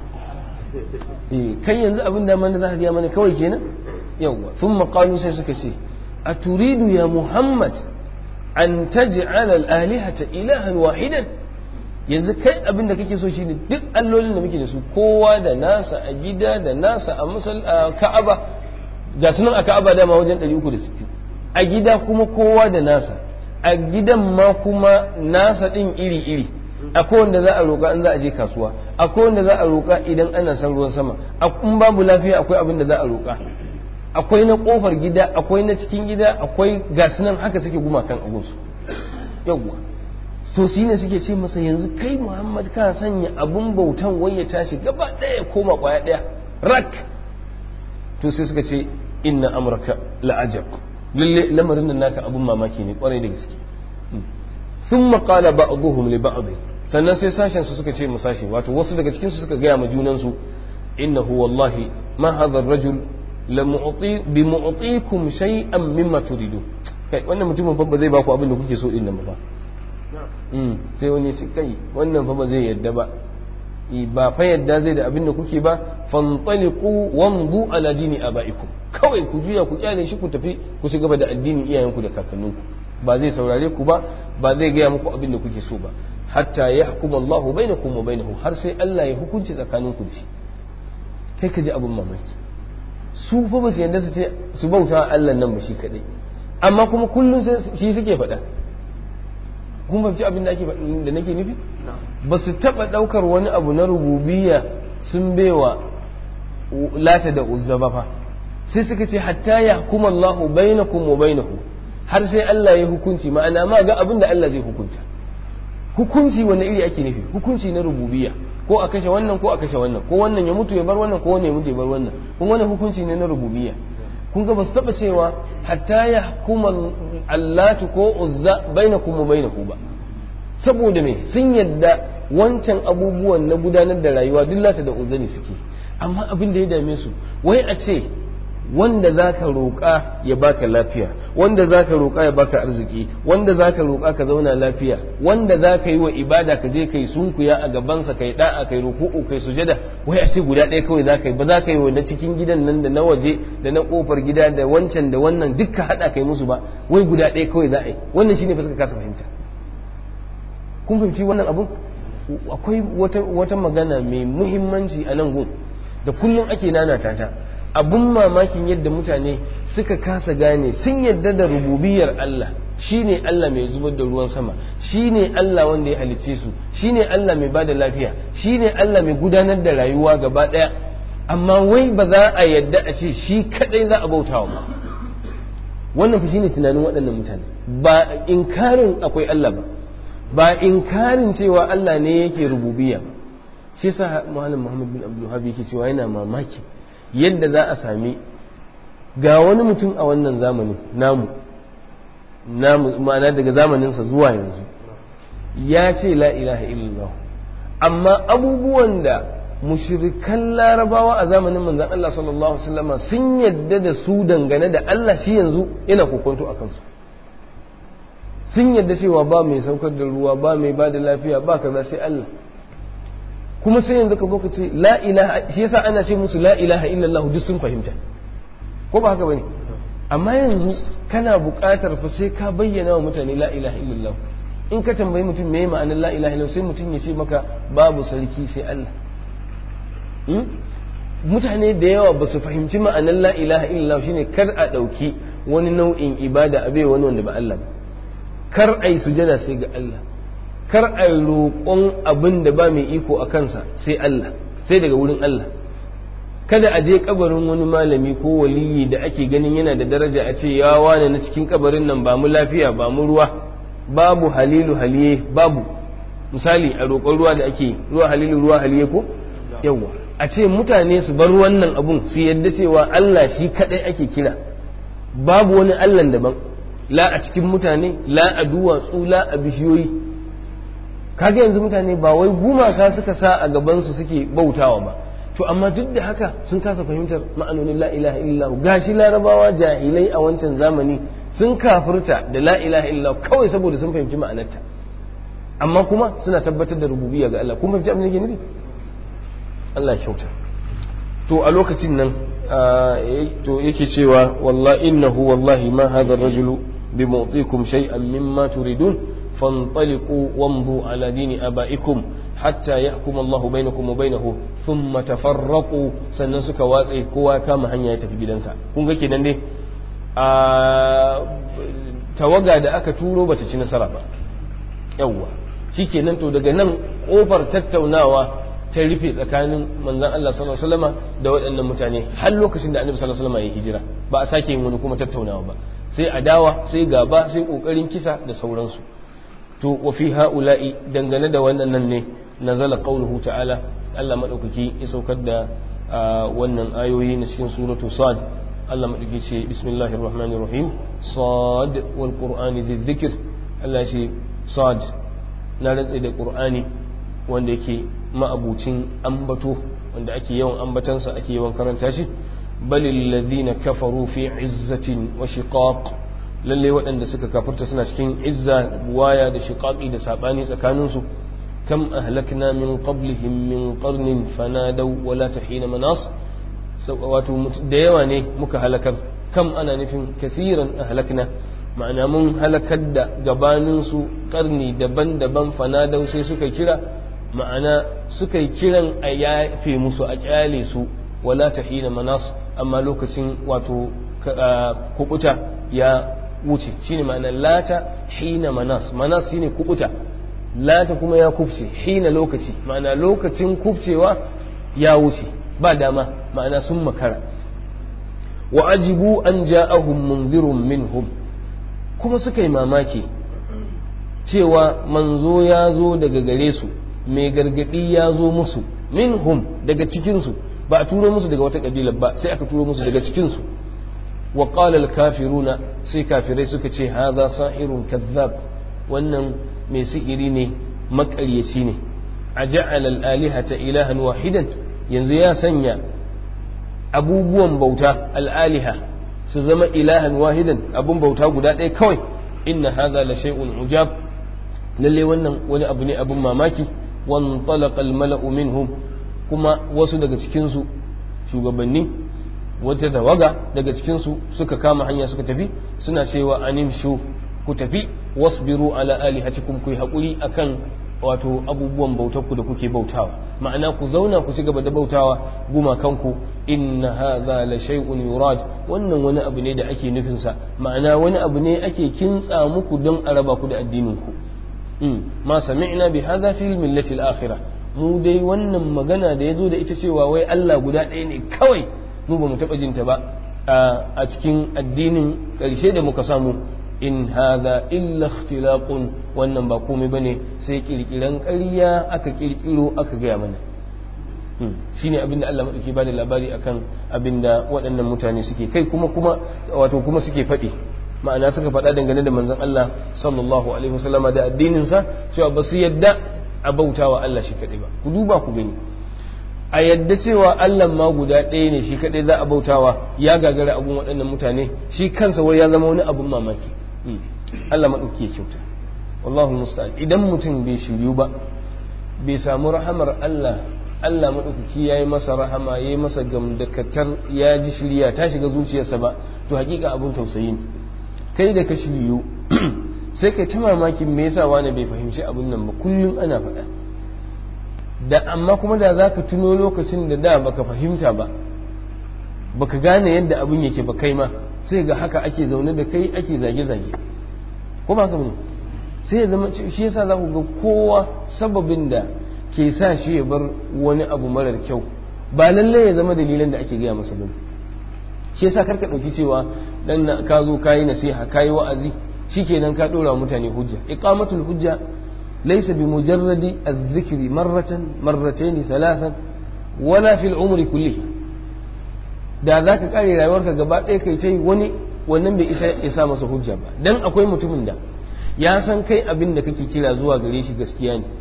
kai yanzu abin da man za ka ga mana kawai kenan yawa thumma qalu sai suka ce aturidu ya muhammad an taj'ala al-alihata ilahan wahidan yanzu kai abin da kake so shine duk allolin da muke da su kowa da nasa a gida da nasa a ka'aba ga sunan a ka'aba dama wajen 360 a gida kuma kowa da nasa a gidan ma kuma nasa din iri-iri akwai wanda za a roƙa in za a je kasuwa akwai wanda za a roƙa idan ana son ruwan sama in babu lafiya akwai abin da za a roƙa akwai na kofar gida akwai na cikin gida akwai gasunan haka suke gumakan agunsu yawwa to shi ne suke ce masa yanzu kai muhammad ka sanya abun bautan wai ya tashi gaba ɗaya koma ƙwaya ɗaya rak to sai suka ce inna amraka la'ajab lalle lamarin nan naka abun mamaki ne kwarai da gaske thumma qala ba'dhum li ba'd sannan sai sashen su suka ce mu sashi wato wasu daga cikin su suka gaya ma junan su innahu wallahi ma hadha ar-rajul bi mu'tikum shay'an mimma turidu kai wannan mutumin fa ba zai baku abin da kuke so din nan ba sai wani ce kai wannan fa ba zai yadda ba ba fa yadda zai da abin da kuke ba fantaliqu wamdu ala dini abaikum kawai ku juya ku kyale shi ku tafi ku ci gaba da addinin iyayenku da kakanninku ba zai saurare ku ba ba zai gaya muku abin da kuke so ba hatta yahkum Allahu bainakum wa bainahu har sai Allah ya hukunci tsakaninku da shi kai ka ji abin mamaki su fa ba su yadda su ce su bauta Allah nan ba shi kadai amma kuma kullum shi suke faɗa kun fahimci abin da da nake nufi ba su taɓa ɗaukar wani abu na rububiyya sun baiwa lata da uzza ba fa sai suka ce hatta ya hukuma Allahu bainakum wa bainahu har sai Allah ya hukunci ma'ana ma ga abin da Allah zai hukunta hukunci wanda iri ake nufi hukunci na rububiyya ko a kashe wannan ko a kashe wannan ko wannan ya mutu ya bar wannan ko wannan ya mutu ya bar wannan kun wannan hukunci ne na rububiyya kun ga ba su taba cewa hatta ya hukuma allatu ko uzza bainakum wa bainahu ba saboda me sun yadda wancan abubuwan na gudanar da rayuwa duk lata da uzza ne suke amma abin da ya dame su wai a ce wanda zaka roƙa ya baka lafiya wanda zaka roƙa ya baka arziki wanda zaka roƙa ka zauna lafiya wanda zaka yi wa ibada ka je kai sunkuya a gabansa kai da'a kai ruku'u kai sujada wai a ce guda ɗaya kawai zaka yi ba zaka yi wa na cikin gidan nan da na waje da na kofar gida da wancan da wannan dukka hada kai musu ba wai guda ɗaya kawai za a yi wannan shine fa suka kasa fahimta kun fahimci wannan abun akwai wata magana mai muhimmanci a nan gun da kullum ake nanata ta abun mamakin yadda mutane suka kasa gane sun yadda da rububiyar Allah shine Allah mai zubar da ruwan sama shine Allah wanda ya halicce su shine Allah mai bada lafiya shine Allah mai gudanar da rayuwa gaba daya amma wai ba za a yadda a ce shi kadai za a bautawa ba wannan fa shine tunanin waɗannan mutane ba inkarin akwai Allah ba inkarin cewa Allah ne yake rububiyya ba shi yasa Malam Muhammad bin Abdul Wahhab yake cewa yana mamaki yadda za a sami ga wani mutum a wannan zamanin namu ma'ana daga zamaninsa zuwa yanzu ya ce la ilaha illallah amma abubuwan da mushrikan larabawa a zamanin manzon Allah sallallahu alaihi wasallam sun yadda da su dangane da Allah shi yanzu yana kokonto a kansu. Sun yadda cewa ba mai saukar da ruwa, ba mai ba da lafiya, ba kaza sai Allah. Kuma sai yanzu ka zo ka ce la ilaha, shi yasa ana ce musu la ilaha illallah, duk sun fahimta ko ba haka bane? Amma yanzu kana buƙatar fa sai ka bayyana wa mutane la ilaha illallah. In ka tambayi mutum me ma'anar la ilaha illallah, sai mutum ya ce maka babu sarki sai Allah. Mutane da yawa ba su fahimci ma'anar la ilaha illallah shine kar a ɗauki wani nau'in ibada a bai wani wanda ba Allah ba, kar a yi sujada sai ga Allah, kar a yi roƙon abin da ba mai iko a kansa sai Allah, sai daga wurin Allah. Kada a je kabarin wani malami ko waliyi da ake ganin yana da daraja a ce ya wane na cikin kabarin nan ba mu lafiya, ba mu ruwa, babu halilu haliye, babu misali a roƙon ruwa da ake ruwa halilu ruwa haliye ko yawa, a ce mutane su bar wannan abun su yadda cewa Allah shi kadai ake kira, babu wani Allah daban, la a cikin mutane, la a duwatsu, la a bishiyoyi. Kaga yanzu mutane ba wai gumaka suka sa a gabansu suke bautawa ba, to amma duk da haka sun kasa fahimtar ma'anonin la ilaha illallah. Gashi larabawa jahilai a wancan zamani sun kafirta da la ilaha illallah kawai saboda sun fahimci ma'anarta, amma kuma suna tabbatar da rububiyya ga Allah. Kun fahimci abin da ke nufi? Allah ya kyauta. To a lokacin nan to yake cewa wallahi innahu wallahi ma hadha ar-rajulu bimu'tikum shay'an mimma turidun fantaliqu wamdu ala dini abaikum hatta yahkum Allahu bainakum wa bainahu thumma tafarraqu. Sannan suka watse, kowa kama hanya ya tafi gidansa. Kun ga kenan dai a tawaga da aka turo bata ci nasara ba, yawwa shikenan. To daga nan kofar tattaunawa ta rufe tsakanin manzon Allah sallallahu alaihi wasallam da waɗannan mutane har lokacin da Annabi sallallahu alaihi wasallam ya hijira, ba a sake yin wani kuma tattaunawa ba, sai adawa, sai gaba, sai kokarin kisa da sauransu. To wa fi haula'i, dangane da wannan nan ne nazala qauluhu ta'ala, Allah madaukaki ya saukar da wannan ayoyi na cikin suratu Sad. Allah madaukaki ce bismillahir rahmanir rahim, Sad wal qur'ani dhikr. Allah ce Sad, na rantsa da qur'ani wanda yake ma'abucin ambato, wanda ake yawan ambatansa, ake yawan karanta shi. Balil ladhina kafaru fi izzatin wa shiqaq, lalle waɗanda suka kafirta suna cikin izza, buwaya da shiqaqi da sabani tsakaninsu. Kam ahlakna min qablihim min qarnin fanadaw wala tahina manas, wato da yawa ne muka halakar. Kam ana nufin kathiran ahlakna, ma'ana mun halakar da gabaninsu karni daban-daban. Fanadaw sai suka kira, ma'ana suka yi kiran a yafe musu, a kyale su. Wala tahina manas, amma lokacin wato kubuta ya wuce, shine ma'ana lata hina manas. Manas shine kubuta, lata kuma ya kubce, hina lokaci, ma'ana lokacin kubcewa ya wuce, ba dama, ma'ana sun makara. Wa ajibu an ja'ahum munzirun minhum, kuma suka yi mamaki cewa manzo ya zo daga gare su, mai gargadi ya zo musu, minhum daga cikinsu, ba a turo musu daga wata kabila ba, sai aka turo musu daga cikinsu. Wa qala al-kafiruna, sai kafirai suka ce hadha sahirun kazzab, wannan mai sihiri ne, makaryaci ne. Aja'ala al-alihata ilahan wahidan, yanzu ya sanya abubuwan bauta al-aliha su zama ilahan wahidan, abun bauta guda ɗaya kawai. Inna hadha la shay'un ujab, lalle wannan wani abu ne abun mamaki. Wan talaqa al-mala'u minhum, kuma wasu daga cikinsu shugabanni, wata tawaga daga cikinsu suka kama hanya suka tafi, suna cewa animshu, ku tafi, wasbiru ala alihatikum, ku yi haƙuri akan wato abubuwan bautarku da kuke bautawa, ma'ana ku zauna ku ci gaba da bautawa gumakanku. Inna hadha la shay'un yurad, wannan wani abu ne da ake nufinsa, ma'ana wani abu ne ake kintsa muku don a raba ku da addininku. Ma sami'na bi hadha fil millati al-akhirah, mu dai wannan magana da yazo da ita cewa wai Allah guda ɗaya ne kawai, mu ba mu taɓa jinta ba a cikin addinin ƙarshe da muka samu. In hadha illa ikhtilaqun, wannan ba komai bane sai kirkiran ƙarya aka kirkiro aka gaya mana. Shine abinda Allah madauki bada labari akan abinda waɗannan mutane suke kai, kuma wato kuma suke faɗi, ma'ana suka faɗa dangane da manzon Allah sallallahu alaihi wasallama da addinin sa, cewa ba su yadda a bautawa Allah shi kaɗai ba. Ku duba ku gani, a yadda cewa Allah ma guda ɗaya ne shi kaɗai za a bautawa ya gagara abun waɗannan mutane shi kansa wai ya zama wani abun mamaki. Allah maɗauki ya kyauta, wallahu musta'an. Idan mutum bai shiryu ba, bai samu rahamar Allah maɗaukaki ya yi masa rahama, ya yi masa gamdakatar, ya ji shirya ta shiga zuciyarsa ba, to hakika abun tausayi ne. Kai da ka shiryu sai kai ta mamakin me yasa wani bai fahimci abun nan ba, kullum ana faɗa. Da amma kuma da za ka tuno lokacin da baka fahimta ba, baka gane yadda abun yake ba, kai ma sai ga haka ake zaune da kai ake zage-zage, ko ba ka bane? Sai ya zama shi yasa za ku ga kowa sababin da ke sa shi ya bar wani abu marar kyau ba lallai ya zama dalilan da ake gaya masa bane. Shi yasa karka ɗauki cewa dan ka zo kayi nasiha kayi wa'azi shikenan ka ɗora wa mutane hujja. Iqamatul hujja laysa bi mujarradi adh-dhikri marratan marratayn thalathan wala fil umri kullihi. Da zaka kare rayuwarka gaba ɗaya kai tai wani wannan bai isa ya sa masa hujja ba, dan akwai mutumin da ya san kai abin da kake kira zuwa gare shi gaskiya ne,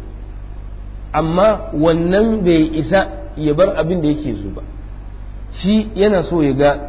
amma wannan bai isa ya bar abin da yake so ba. Shi yana so ya ga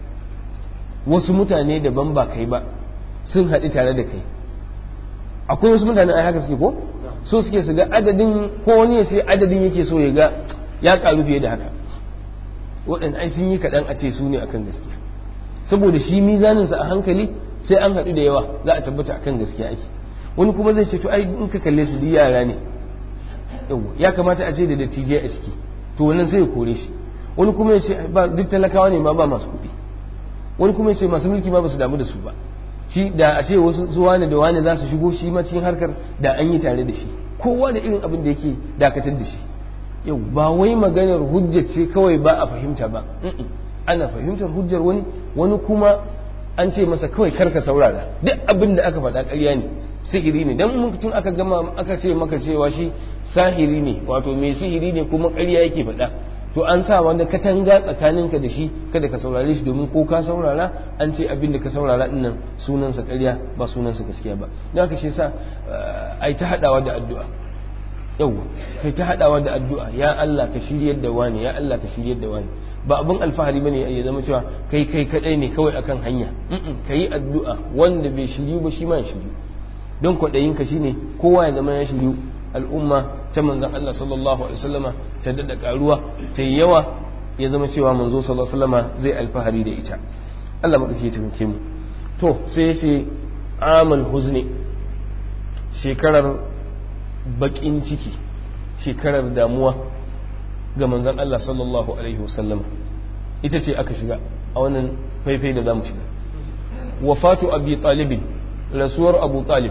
wasu mutane daban ba kai ba sun haɗu tare da kai. Akwai wasu mutane ai haka suke, ko so suke su ga adadin, ko wani ya ce adadin yake so ya ga ya ƙaru fiye da haka. Waɗanda ai sun yi kaɗan a ce su ne akan gaskiya, saboda shi mizaninsa a hankali sai an haɗu da yawa za a tabbata akan gaskiya ake. Wani kuma zai ce to ai in ka kalle su duk yara ne, ya kamata a ce da dattijai a ciki, to wannan sai ya kore shi. Wani kuma ya ce ba duk talakawa ne ma ba masu kuɗi. Wani kuma ya ce masu mulki ma ba su damu da su ba, shi da a ce wasu zuwa ne da wani za su shigo shi ma cikin harkar da an yi tare da shi. Kowa da irin abin da yake dakatar da shi. Yau ba wai maganar hujja ce kawai ba a fahimta ba, ana fahimtar hujjar wani kuma an ce masa kawai karka saurara, duk abin da aka faɗa ƙarya ne, sihiri ne. Dan mutum aka gama aka ce maka cewa shi sahiri ne, wato mai sihiri ne kuma ƙarya yake faɗa, to an sa wanda katanga tsakaninka da shi kada ka saurare shi, domin ko ka saurara an ce abin da ka saurara din nan sunansa ƙarya ba sunansa gaskiya ba. Don haka shi yasa ai ta haɗawa da addu'a. Yawwa kai ta haɗawa da addu'a, ya Allah ka shiryar da wani, ya Allah ka shiryar da wani. Ba abin alfahari bane ya zama cewa kai kadai ne kawai akan hanya. Kai addu'a wanda bai shiryu ba shi ma ya shiryu. Don kwaɗayinka shine kowa ya zama ya shiryu, al'umma ta manzon Allah sallallahu alaihi wasallama ta dada karuwa ta yi yawa, ya zama cewa manzo sallallahu alaihi wasallama zai alfahari da ita. Allah madauki ya taimake mu. To sai yace amal huzni, shekarar bakin ciki, shekarar damuwa ga manzon Allah sallallahu alaihi wasallama, ita ce aka shiga a wannan faifai da zamu shiga. Wafatu abi talib, rasuwar abu talib.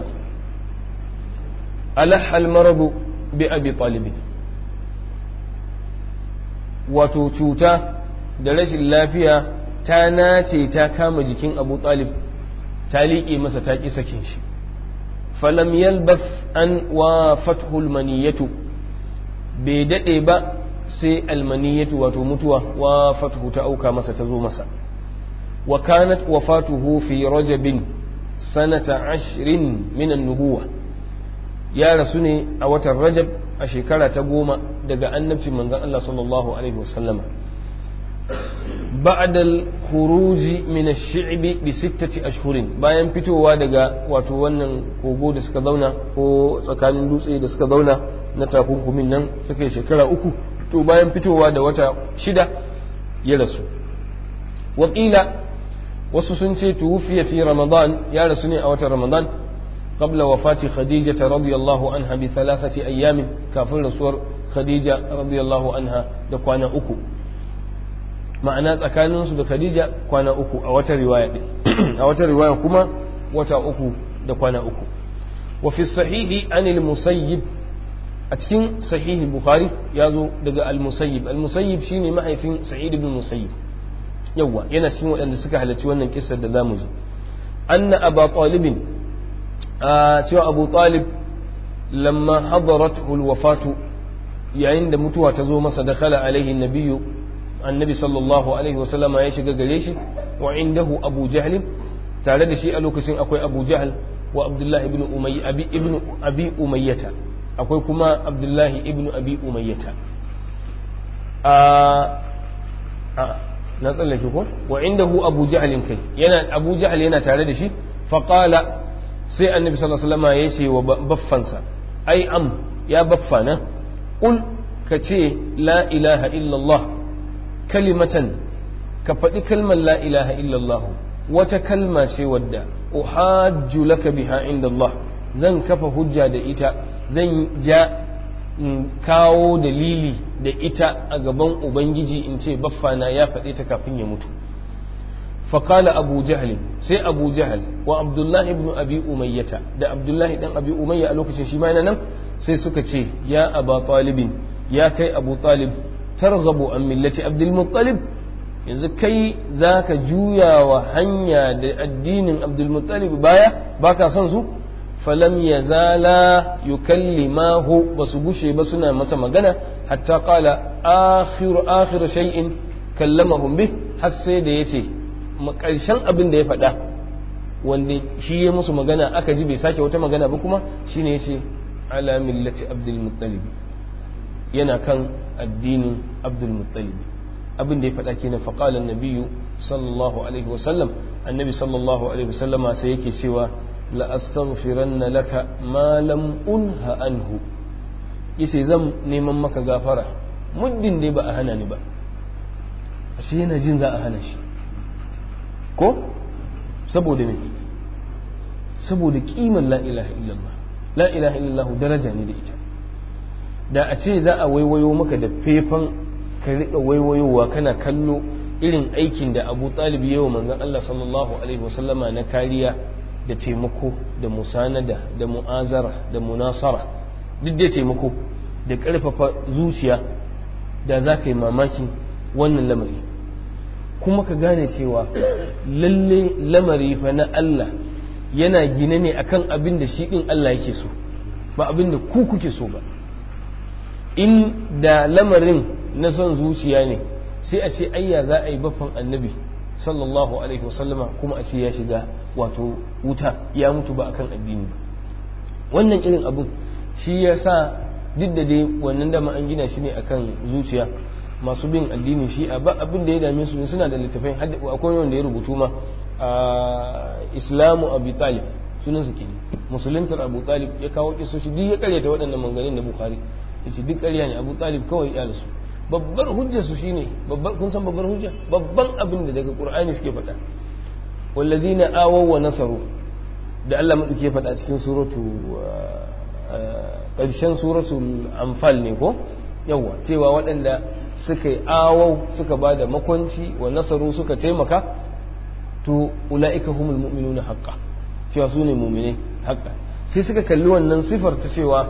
ألح المرض بأبي طالب, wato cuta da rashin lafiya ta nace ta kama jikin abu talib, ta liƙe masa ta ƙi sakin shi. falam yalbas an wafathu almaniyatu, bai daɗe ba sai almaniyatu wato mutuwa wafathu ta auka masa ta zo masa. wa kanat wafatuhu fi rajabin sanata 20 min an-nubuwah, ya rasu ne a watan Rajab a shekara ta 10 daga annabcin manzon Allah sallallahu alaihi wasallama. ba'da al-khuruj min ash-shi'b bi 6 ashhurin, bayan fitowa daga wato wannan kogo da suka zauna ko tsakanin dutse da suka zauna na takunkumin nan suka yi shekara 3, to bayan fitowa da wata 6 ya rasu. Wakila wasu sun ce tuwfiya fi Ramadan, ya rasu ne a watan Ramadan قبل وفاة خديجة رضي الله عنها ب3 أيام, كافر رسول خديجة رضي الله عنها دقوانا أكو, معنى أكانوا سد خديجة قوانا أكو أو رواية كما وتا أكو دقوانا أكو. وفي الصحيح عن المسيب, أتكين صحيح البخاري يازو دقاء المسيب شيني معي في سعيد بن المسيب, يوا ينسيون أن سكح لتوانا كسر دامج أن أبا طالب cewa abu talib lamma hadarathu alwafatu, yayin da mutuwa ta zo masa, dakhala alaihi nabiyyu, annabi sallallahu alaihi wasallama ya shiga gare shi, wa indahu abu jahl, tare da shi a lokacin akwai abu jahl wa abdullah ibn umayya ibn abi umayyata, akwai kuma abdullah ibn abi umayyata. na tsallake ko wa indahu abu jahl kai yana abu jahl yana tare da shi fa qala sai annabi sallallahu alaihi wasallam ya ce wa baffansa ai am ya baffana qul ka ce la ilaha illallah kalimatan ka faɗi kalmar la ilaha illallah wata kalma ce wadda uhajju laka biha inda Allah zan kafa hujja da ita zan kawo dalili da ita a gaban ubangiji in ce baffana ya faɗe ta kafin ya mutu فقال أبو جهل سي أبو جهل وعبد الله بن أبي أمية ده عبد الله بن أبي أمية ألوك شيمانا نم سي سكتي يا أبا طالب يا كي أبو طالب ترغب عن ملة عبد المطلب yanzu kai za ka juya wa hanya da addinin abdulmuttalib baya ba ka son su falam ya zala yukallimahu ba su gushe ba suna masa magana hatta qala akhiru shay'in kallamahum bih har sai da yace karshen abin da ya faɗa wanda shi ya musu magana aka ji bai sake wata magana ba kuma shine yace ala millati abdulmuttalib yana kan addinin abdulmuttalib abin da ya faɗa kenan faqala an-nabiyyu sallallahu alaihi wasallam annabi sallallahu alaihi wasallama sai yake cewa la astaghfiranna laka ma lam unha anhu yace zan neman maka gafara muddin dai ba a hana ni ba ashe yana jin za a hana shi ko saboda me saboda kiman la ilaha illallah la ilaha illallah daraja ne da ita da a ce za a waiwayo maka da fefan ka riƙa waiwayowa kana kallo irin aikin da Abu Talib yawa manzon Allah sallallahu alaihi wasallama na kariya da taimako da musanada da mu'azara da munasara duk da taimako da ƙarfafa zuciya da za ka yi mamakin wannan lamari kuma ka gane cewa lalle lamari fa na Allah yana gine ne akan abin da shi ɗin Allah yake so ba abin da ku kuke so ba in da lamarin na son zuciya ne sai a ce ayya za a yi baffan annabi sallallahu alaihi wasallama kuma a ce ya shiga wato wuta ya mutu ba akan addini ba wannan irin abu shi ya sa duk da dai wannan dama an gina shi ne akan zuciya masu bin addini shi ba abin da ya dame su suna da littafai akwai wanda ya rubutu ma islamu abu talib sunan su kenan musuluntar abu talib ya kawo kisoshi duk ya karyata waɗannan manganin na bukhari yace duk ƙarya ne abu talib kawai ya su babbar hujjar su shine kun san babbar hujja babban abin da daga qur'ani suke faɗa wallazina awaw wa nasaru da Allah madauke faɗa cikin suratu ƙarshen suratul anfal ne ko yawa cewa waɗanda suka yi awau suka ba da makwanci wa nasaru suka taimaka to ula'ika humul mu'minuna haqqan cewa su ne mu'minai haqqan sai suka kalli wannan sifar ta cewa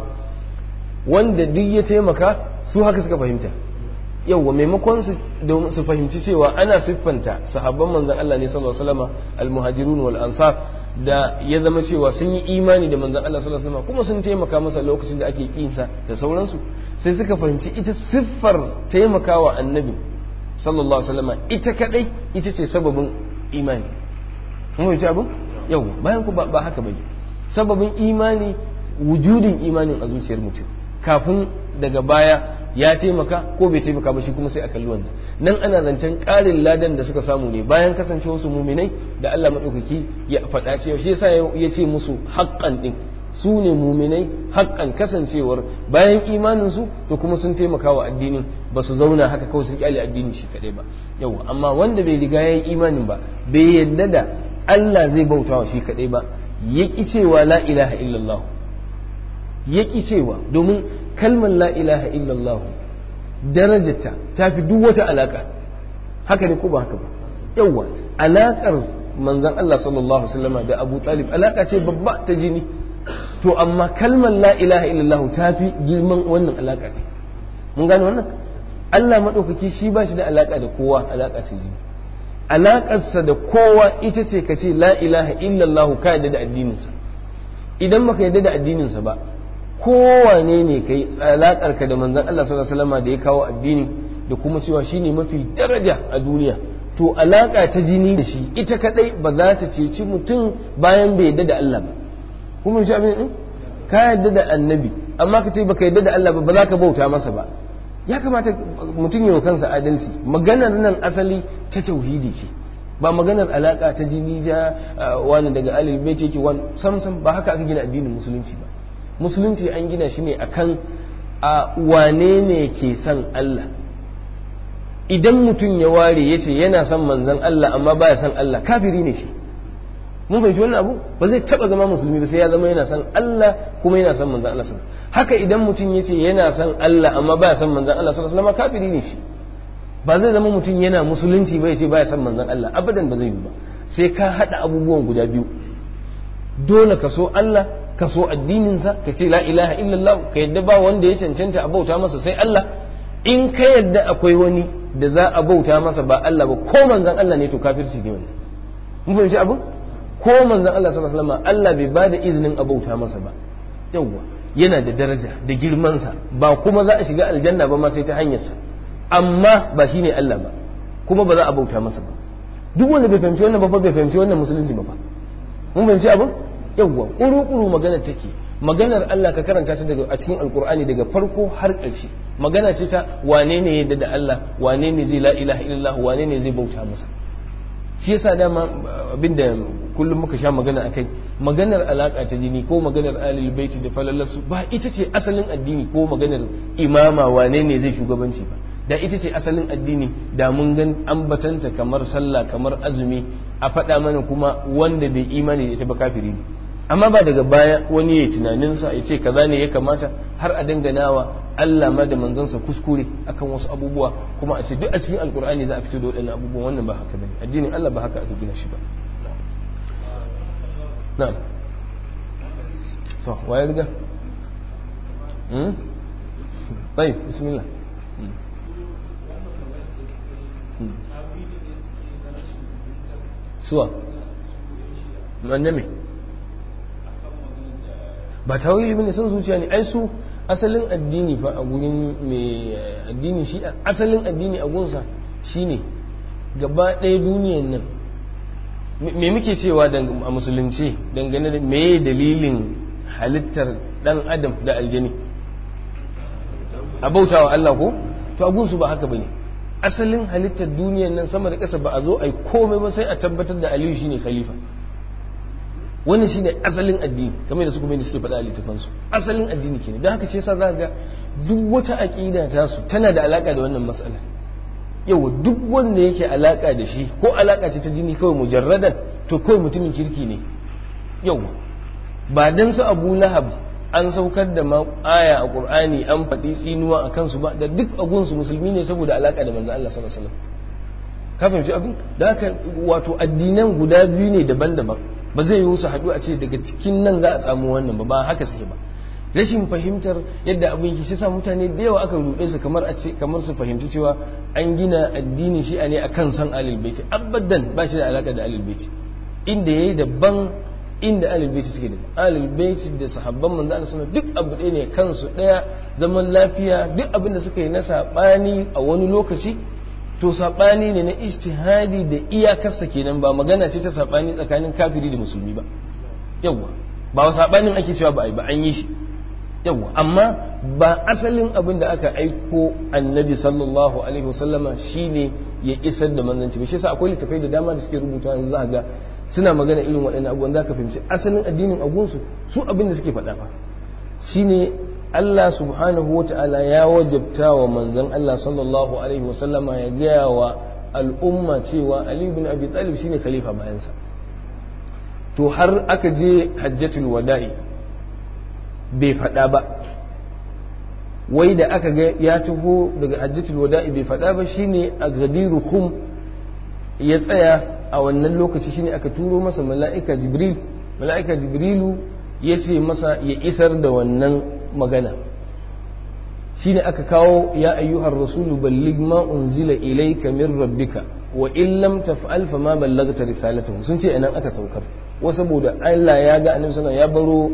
wanda duk ya taimaka su haka suka fahimta yauwa maimakon su fahimci cewa ana siffanta sahabban manzon Allah ne sallallahu alaihi wasallam almuhajirun wal ansar da ya zama cewa sun yi imani da manzon Allah sallallahu alaihi wasallam kuma sun taimaka masa lokacin da ake kinsa da sauransu sai suka fahimci ita siffar taimakawa annabi sallallahu alaihi wasallam ita kadai ita ce sababin imani mun fahimci abin yauwa bayan ku ba haka bane sababin imani wujudin imanin a zuciyar mutum kafin daga baya ya taimaka ko bai taimaka ba shi kuma sai a kalli wannan nan ana zancen ƙarin ladan da suka samu ne bayan kasance wasu muminai da Allah maɗaukaki ya faɗa cewa shi yasa ya ce musu haƙƙan ɗin su ne muminai haƙƙan kasancewar bayan imanin su to kuma sun taimaka wa addinin ba su zauna haka kawai sun kyale addinin shi kaɗai ba yawa amma wanda bai riga ya yi imanin ba bai yadda da Allah zai bauta wa shi kaɗai ba ya ƙi cewa la ilaha illallah ya ƙi cewa domin kalmar la ilaha illallah darajarta ta fi duk wata alaka haka ne ko ba haka ba yawa alakar manzon Allah sallallahu alaihi wasallam da Abu Talib alaka ce babba ta jini to amma kalmar la ilaha illallah ta fi girman wannan alaka ne mun gane wannan Allah madaukaki shi ba shi da alaka da kowa alaka ta jini alakarsa da kowa ita ce ka ce la ilaha illallah ka yadda da addininsa idan baka yadda da addininsa ba kowane ne kai alaƙarka da manzon Allah sallallahu alaihi wasallam da ya kawo addini da kuma cewa shine mafi daraja a duniya to alaƙa ta jini da shi ita kadai ba za ta ceci mutum bayan bai yadda da Allah ba kuma shi abin ka yadda da annabi amma ka ce baka yadda da Allah ba za ka bauta masa ba ya kamata mutum ya kansa adalci. Maganar nan asali ta tauhidi ce, ba maganar alaka ta jini ja wani daga alil bai ce wani sam ba haka aka gina addinin musulunci ba. Musulunci an gina shi ne akan a wane ne ke son Allah. Idan mutum ya ware ya ce yana son manzon Allah amma baya son Allah, kafiri ne shi. Mun fahimci wannan abu, ba zai taba zama musulmi ba sai ya zama yana son Allah kuma yana son manzon Allah sallallahu alaihi wasallam. Haka idan mutum ya ce yana son Allah amma baya son manzon Allah sallallahu alaihi wasallam, kafiri ne shi. Ba zai zama mutum yana musulunci ba ya ce baya son manzon Allah, abadan ba zai yi ba. Sai ka hada abubuwan guda biyu, dole ka so Allah, ka so addininsa, ka ce la ilaha illallah, ka yadda ba wanda ya cancanta a bauta masa sai Allah. In ka yadda akwai wani da za a bauta masa ba Allah ba, ko manzon Allah ne, to kafirci ne wannan. Mun fahimci abu? Ko manzon Allah sallallahu alaihi wasallam Allah bai bada izinin a bauta masa ba. Yawwa, yana da daraja da girmansa, ba kuma za a shiga aljanna ba ma sai ta hanyarsa, amma ba shine Allah ba, kuma ba za a bauta masa ba. Duk wanda bai fahimci wannan ba fa bai fahimci wannan musulunci ba fa. Mun fahimci abu? Yawwa, kuru magana take. Maganar Allah ka karanta ta daga a cikin alkur'ani daga farko har ƙarshe. Magana ce ta wane ne yadda da Allah, wane ne zai la ilaha illallah, wane ne zai bauta masa. Shi yasa dama abinda kullum muka sha magana akai, maganar alaka ta jini ko maganar alil baiti da falalarsu ba ita ce asalin addini, ko maganar imama wane ne zai shugabanci ba. Da ita ce asalin addini da mun gan ambatanta kamar sallah, kamar azumi, a faɗa mana kuma wanda bai imani da ita ba kafiri ne. Amma ba daga baya wani ya tunaninsa ya ce kaza ne ya kamata, har a danganawa Allah ma da manzansa kuskure akan wasu abubuwa, kuma a ce duk a cikin alkur'ani za a fito da waɗannan abubuwan. Wannan ba haka bane, addinin Allah ba haka aka gina shi ba. na'am to waye riga طيب بسم الله suwa anname ba tawili bane, son zuciya ne. Ai su asalin addini fa a gurin mai addini shi asalin addini a gunsa shine gaba ɗaya duniyan nan me muke cewa a musulunci dangane da meye dalilin halittar dan adam da aljani, a bautawa Allah ko? To a gunsu ba haka bane. Asalin halittar duniyan nan sama da ƙasa ba a zo ai komai ba sai a tabbatar da Aliyu shine khalifa. Wannan shine asalin addini, kamar da su kuma suke faɗa a littafansu. Asalin addini kenan. Don haka shi yasa za ga duk wata aqida ta su tana da alaka da wannan mas'ala. Yawa duk wanda yake alaka da shi, ko alaka ce ta jini kawai mujarradan, to kawai mutumin kirki ne. Yawa ba dan su Abu Lahab an saukar da aya a Qur'ani an faɗi tsinuwa a kansu ba, da duk agunsu musulmi ne saboda alaka da manzon Allah sallallahu alaihi wasallam. Ka fahimci abin? Da haka wato addinan guda biyu ne daban-daban. Ba zai yi su haɗu a ce daga cikin nan za a samu wannan ba haka suke ba. Rashin fahimtar yadda abin yake shi sa mutane da yawa aka ruɗe su kamar su fahimci cewa an gina addini shi ne akan san alil baiti. Abadan ba shi da alaka da alil baiti. Inda yayi daban, inda alil baiti suke da alil baiti da sahabban manzo Allah sallallahu alaihi wasallam duk abu ɗaya ne, kansu ɗaya, zaman lafiya. Duk abin da suka yi na sabani a wani lokaci, to sabani ne na ijtihadi da iyakarsa kenan, ba magana ce ta sabani tsakanin kafiri da musulmi ba. Yawwa ba sabanin ake cewa ba ai ba, an yi shi. Yawwa amma ba asalin abin da aka aiko annabi sallallahu alaihi wasallama shine ya isar da manzanci ba. Shi yasa akwai littafai da dama da suke rubuta yanzu za ga suna magana irin waɗannan abubuwan, za ka fahimci asalin addinin agunsu su abin da suke faɗa fa shine Allah subhanahu wa ta'ala ya wajabta wa manzon Allah sallallahu alaihi wasallama ya gaya wa al'umma cewa Ali ibn Abi Talib shine khalifa bayansa. To har aka je hajjatul wada'i bai faɗa ba, wai da aka ga ya taho daga hajjatul wada'i bai faɗa ba, shine a Gadiru Khum ya tsaya a wannan lokaci, shine aka turo masa mala'ika Jibrilu ya ce masa ya isar da wannan magana. Shine aka kawo ya ayyuhar rasulu balligh ma unzila ilayka min rabbika wa in lam taf'al fa ma ballaghta risalatahu. Sun ce anan aka saukar, wasu saboda Allah ya ga annabi sallallahu ya baro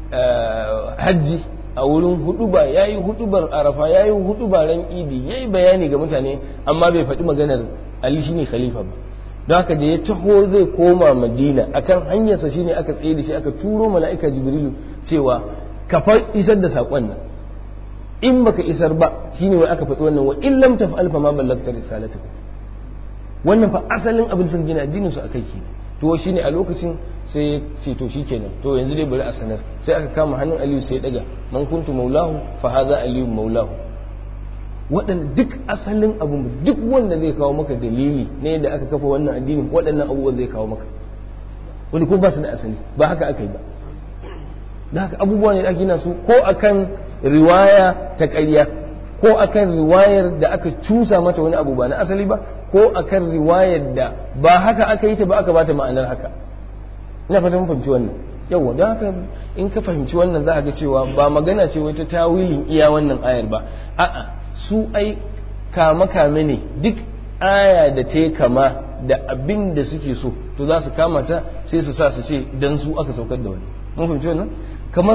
hajji a wurin huduba, yayi hudubar Arafa, yayi hudubar ran Idi, yayi bayani ga mutane, amma bai faɗi maganar Ali shine khalifa ba. Don haka da ya taho zai koma Madina, akan hanyarsa shine aka tsaye da shi, aka turo mala'ika Jibrilu cewa ka fa isar da saƙon nan. in baka isar ba shine wai aka faɗi wannan wa in lam taf'al fa ma ballagta risalatahu. Wannan fa asalin abin sun gina addinin su akai kenan. To shine a lokacin sai ya ce to shikenan to yanzu dai bari a sanar, sai aka kama hannun Aliyu sai ya daga man kuntu maulahu fa hadha aliyu maulahu. Waɗanda duk asalin abu duk wanda zai kawo maka dalili ne da aka kafa wannan addinin waɗannan abubuwan zai kawo maka, wani ko ba su da asali ba haka aka yi ba. Da haka abubuwa ne da aka gina su ko akan riwaya ta ƙarya ko akan riwayar da aka cusa mata wani abu ba na asali ba ko akan riwayar da ba haka aka yi ta ba aka bata ma'anar haka. Ina fata mun fahimci wannan yawa. Da haka in ka fahimci wannan za ka ga cewa ba magana ce wai ta tawilin iya wannan ayar ba, a'a su ai kame ne duk aya da ta kama da abin da suke so to za su kama ta sai su sa su ce dan su aka saukar da wani. Mun fahimci wannan kamar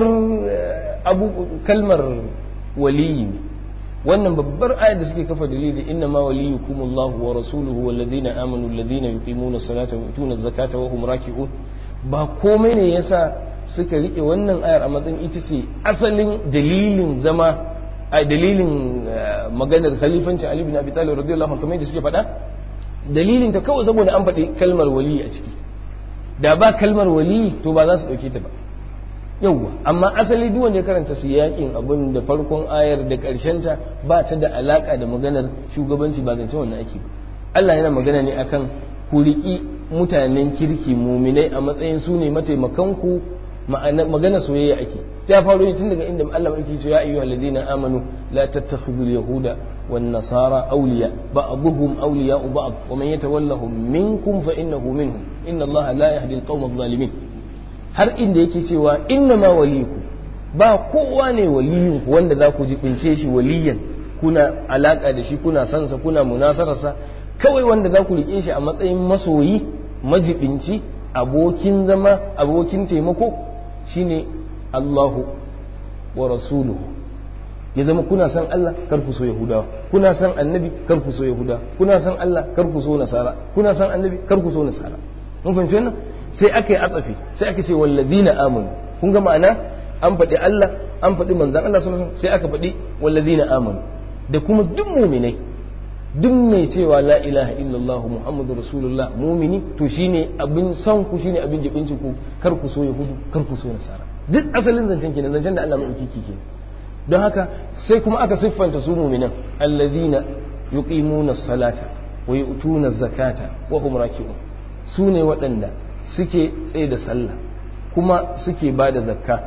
kalmar waliyi ne, wannan babbar ayar da suke kafa dalili inna ma waliyukumullahu wa rasuluhu walladhina amanu alladhina yuqimuna as-salata wa yutuna az-zakata wa hum raki'un. Ba komai ne yasa suka rike wannan ayar a matsayin ita ce asalin dalilin zama a dalilin maganar khalifancin Ali bin Abi Talib radiyallahu anhu kamar da suke faɗa, dalilin ta kawai saboda an faɗi kalmar wali a ciki. Da ba kalmar wali to ba za su ɗauke ta ba yawwa. Amma asali duk wanda ya karanta su yakin abin da farkon ayar da ƙarshen ta ba ta da alaka da maganar shugabanci, ba zance wannan ake ba. Allah yana magana ne akan ku riƙi mutanen kirki muminai a matsayin su ne mataimakanku, magana soyayya ake ta faru tun daga inda Allah yake cewa ya ayyuhal ladina amanu la tattakhidul yahuda wan nasara awliya ba'dhum awliya'u ba'd wa man yatawallahum minkum fa innahu minhum inna Allah la yahdi al-qawma adh-dhalimin. Har inda yake cewa inna ma waliyukum, ba kowa ne waliyinku wanda za ku jibince shi waliyan kuna alaka da shi kuna sansa kuna munasararsa, kawai wanda za ku rike shi a matsayin masoyi majibinci abokin zama abokin taimako shine Allahu wa rasuluhu. Ya zama kuna san Allah kar ku so Yahudawa, kuna san annabi kar ku so Yahudawa, kuna san Allah kar ku so Nasara, kuna san annabi kar ku so Nasara. Mun fahimci wannan? Sai aka yi atsafi, sai aka ce wallazina amanu. Kun ga ma'ana an faɗi Allah an faɗi manzon Allah sallallahu alaihi wasallam, sai aka faɗi wallazina amanu da kuma duk mu'minai. Duk mai cewa la ilaha illallah muhammadu rasulullah mumini to shine abin son ku shine abin jibincin ku, kar ku so yahudu kar ku so nasara. Duk asalin zancen kenan, zancen da Allah mai kiki kenan. Don haka sai kuma aka siffanta su mu'minan allazina yuqimuna as-salata wa yu'tuna az-zakata wa hum raki'un. Su ne waɗanda suke tsaye da sallah kuma suke ba da zakka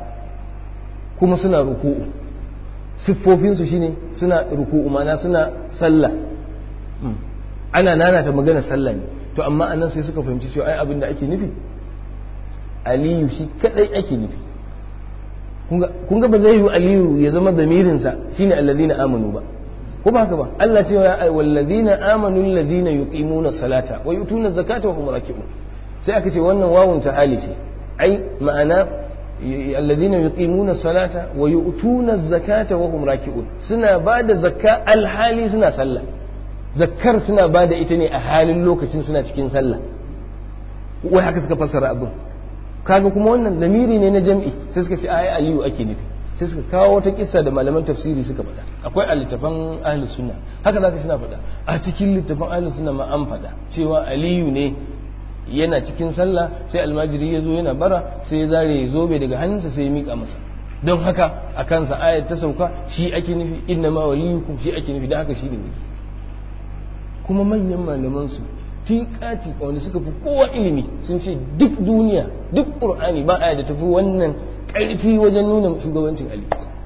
kuma suna ruku'u. Siffofinsu shine suna ruku'u, ma'ana suna sallah. Ana nanata magana sallah ne to amma anan sai suka fahimci cewa ai abin da ake nufi Aliyu shi kadai ake nufi. kun ga ba zai yi Aliyu ya zama damirinsa shine alladhina amanu ba, ko ba haka ba? Allah cewa ya walladhina amanu alladhina yuqimuna salata wa yutuna zakata wa hum raki'un. Sai aka ce wannan wawun ta hali ce, ai ma'ana alladhina yuqimuna salata wa yutuna zakata wa hum raki'un, suna bada zakka alhali suna sallah. Zakkar suna ba da ita ne a halin lokacin suna cikin sallah. Wai haka suka fassara abin. Kaga kuma wannan lamiri ne na jam'i, sai suka ce ai Aliyu ake nufi, sai suka kawo wata kissa da malaman tafsiri suka faɗa. Akwai a littafan ahlus sunna haka zaka suna faɗa, a cikin littafan ahlus sunna ma an faɗa cewa Aliyu ne yana cikin sallah sai almajiri ya zo yana bara sai ya zare zobe daga hannunsa sai ya mika masa, don haka a kansa ayat ta sauka shi ake nufi inna ma waliyukum shi ake nufi, da haka shi ne. Kuma manyan malaman su tiƙati wanda suka fi kowa ilimi sun ce duk duniya duk ƙur'ani ba aya da tafi wannan ƙarfi wajen nuna shugabancin Ali.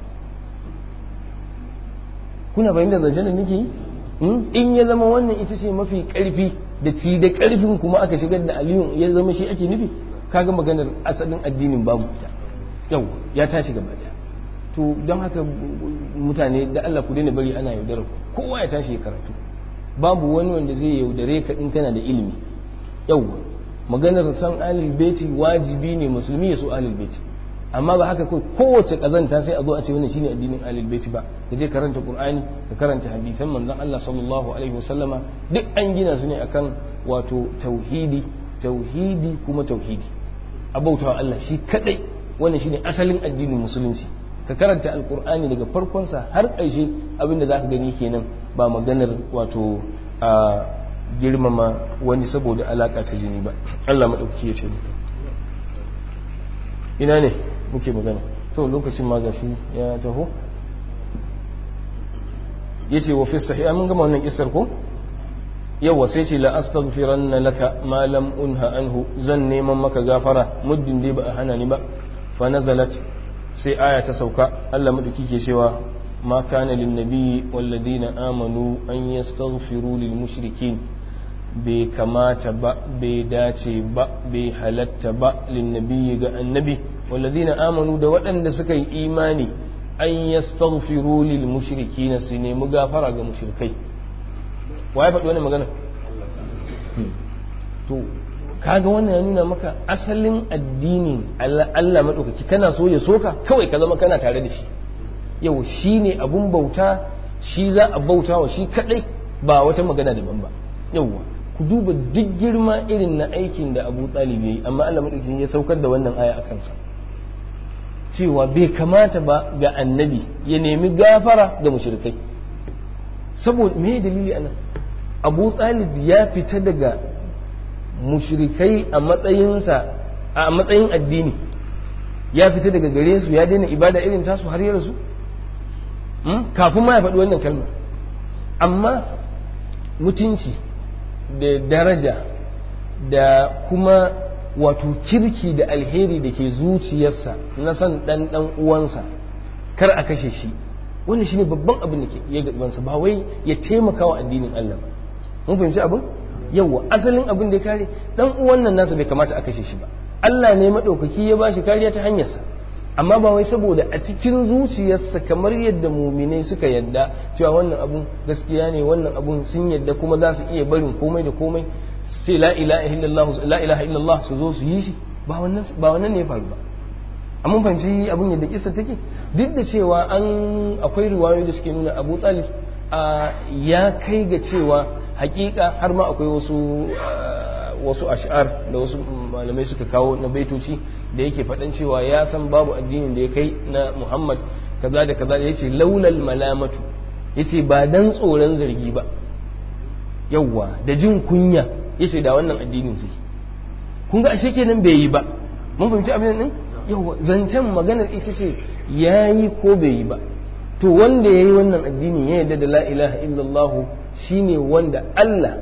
Kuna fahimtar zancen da nake yi? In ya zama wannan ita ce mafi ƙarfi da ci da ƙarfin kuma aka shigar da Aliyu ya zama shi ake nufi, kaga maganar asalin addinin babu ita. Yau ya tashi gaba daya. To don haka mutane da Allah ku daina bari ana yaudarar kowa ya tashi ya karatu. Babu wani wanda zai yaudare ka in kana da ilimi. Yau maganar san ahlul baiti wajibi ne musulmi ya so ahlul baiti, amma ba haka kowace kazanta sai a zo a ce wannan shine addinin ahlul baiti ba. Ka je karanta Qur'ani, ka karanta hadisan manzon Allah sallallahu alaihi wasallama, duk an gina su ne akan wato tauhidi kuma tauhidi, abautawa Allah shi kadai. Wannan shine asalin addinin musulunci. ka karanta alkur'ani daga farkonsa har ƙarshe abinda za ka gani kenan ba maganar wato a girmama wani saboda alaƙa ta jini ba. Allah maɗauki ya ce ina ne muke magana to lokacin ma gashi ya taho yace wa fi sahih mun gama wannan kissar ko yawa sai ce la astaghfiranna laka ma lam unha anhu zan neman maka gafara muddin dai ba a hana ni ba fa nazalat sai aya ta sauka Allah madauki ke cewa ma kana lin nabiyyi wal ladina amanu an yastaghfiru lil mushrikin bai kamata ba bai dace ba bai halatta ba lin nabiyyi ga annabi wal ladina amanu da waɗanda suka yi imani an yastaghfiru lil mushrikina su nemi gafara ga mushrikai waye faɗi wannan magana to kaga wannan ya nuna maka asalin addinin Allah madaukaki kana so ya soka kawai ka zama kana tare da shi yau shine abun bauta shi za a bauta wa shi kadai ba wata magana daban ba yauwa ku duba duk girma irin na aikin da Abu Talib yayi amma Allah madaukaki ya saukar da wannan aya akan sa cewa bai kamata ba ga annabi ya nemi gafara ga mushrikai saboda me dalili anan Abu Talib ya fita daga mushrikai a matsayin addini ya fita daga gare su ya daina ibada irin tasu har ya rasu kafin ma ya faɗi wannan kalma amma mutunci da daraja da kuma wato kirki da alheri da ke zuciyarsa na san ɗan uwansa kar a kashe shi wannan shine babban abin da ke ya gabansa ba wai ya taimaka wa addinin Allah ba mun fahimci abin yawa asalin abin da ya kare dan uwan nan nasa bai kamata a kashe shi ba Allah ne madaukaki ya bashi kariya ta hanyarsa amma ba wai saboda a cikin zuciyarsa kamar yadda muminai suka yadda cewa wannan abun gaskiya ne wannan abun sun yadda kuma za su iya barin komai da komai sai la ilaha illallah su zo su yi shi ba wannan ne ya faru ba amma fahimci abin yadda kissa take duk da cewa akwai riwayoyi da suke nuna Abu Talib ya kai ga cewa hakika har ma akwai wasu ash'ar da wasu malamai suka kawo na baitoci da yake faɗan cewa ya san babu addinin da ya kai na Muhammad kaza da kaza da yace laulal malamatu yace ba dan tsoron zargi ba yawwa da jin kunya yace da wannan addinin sai kun ga ashe kenan bai yi ba mun fahimci abin nan yawwa zancen maganar ita ce yayi ko bai yi ba to wanda yayi wannan addini ya yarda da la ilaha illallah shine wanda Allah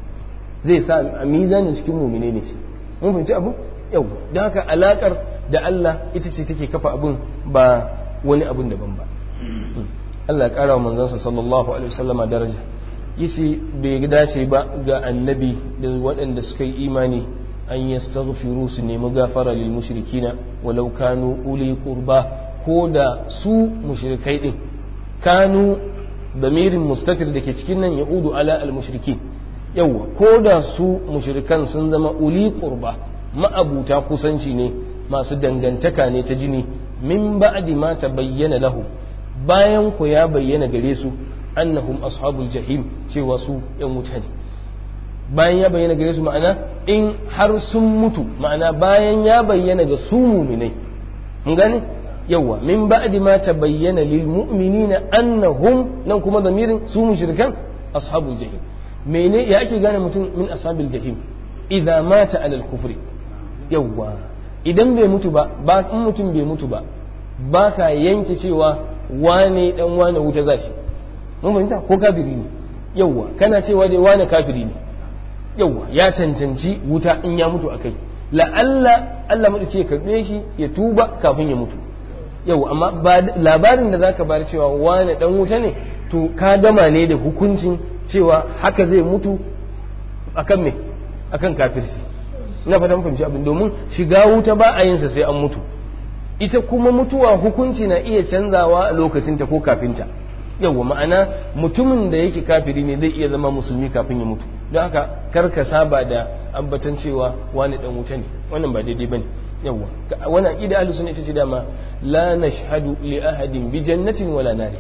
zai sa a mizanin cikin mu'mine ne shi mun fahimci abu yau don haka alakar da Allah ita ce take kafa abun ba wani abun daban ba Allah ya kara wa manzansa sallallahu alaihi wasallama daraja yace bai dace ba ga annabi da waɗanda suka yi imani an yastaghfiru su nemi gafara lil mushrikina walau kanu uli qurba ko da su mushrikai din kanu damirin mustatir da ke cikin nan yaudu ala al mushrikin yawa ko da su mushrikan sun zama uli qurba ma'abuta kusanci ne masu dangantaka ne ta jini min ba'di ma tabayyana lahu bayan ku ya bayyana gare su annahum ashabul jahim cewa su yan wuta ne bayan ya bayyana gare su ma'ana in har sun mutu ma'ana bayan ya bayyana ga su mu'minai mun gane yawa min ba'di ma tabayyana lil mu'minina annahum nan kuma zamirin su mushrikan ashabul jahim mene ya ake gane mutum min ashabil jahim idza mata ala al kufri yawa idan bai mutu ba in mutum bai mutu ba ka yanke cewa wane dan wane wuta zashi mun fahimta ko kafiri ne yawa kana cewa dai wane kafiri ne yawa ya cancanci wuta in ya mutu akai la'alla Allah madauki ya karbe shi ya tuba kafin ya mutu yawa amma ba labarin da zaka bayar cewa wane dan wuta ne to ka gama ne da hukuncin cewa haka zai mutu akan me akan kafirci ina fata mun fahimci abin domin shiga wuta ba a yin sa sai an mutu ita kuma mutuwa hukunci na iya canzawa a lokacin ta ko kafin ta yawa ma'ana mutumin da yake kafiri ne zai iya zama musulmi kafin ya mutu don haka kar ka saba da ambatan cewa wani dan wuta ne wannan ba daidai bane yawa wannan aqida ahlus sunna ita ce dama la nashhadu li ahadin bi jannatin wala nar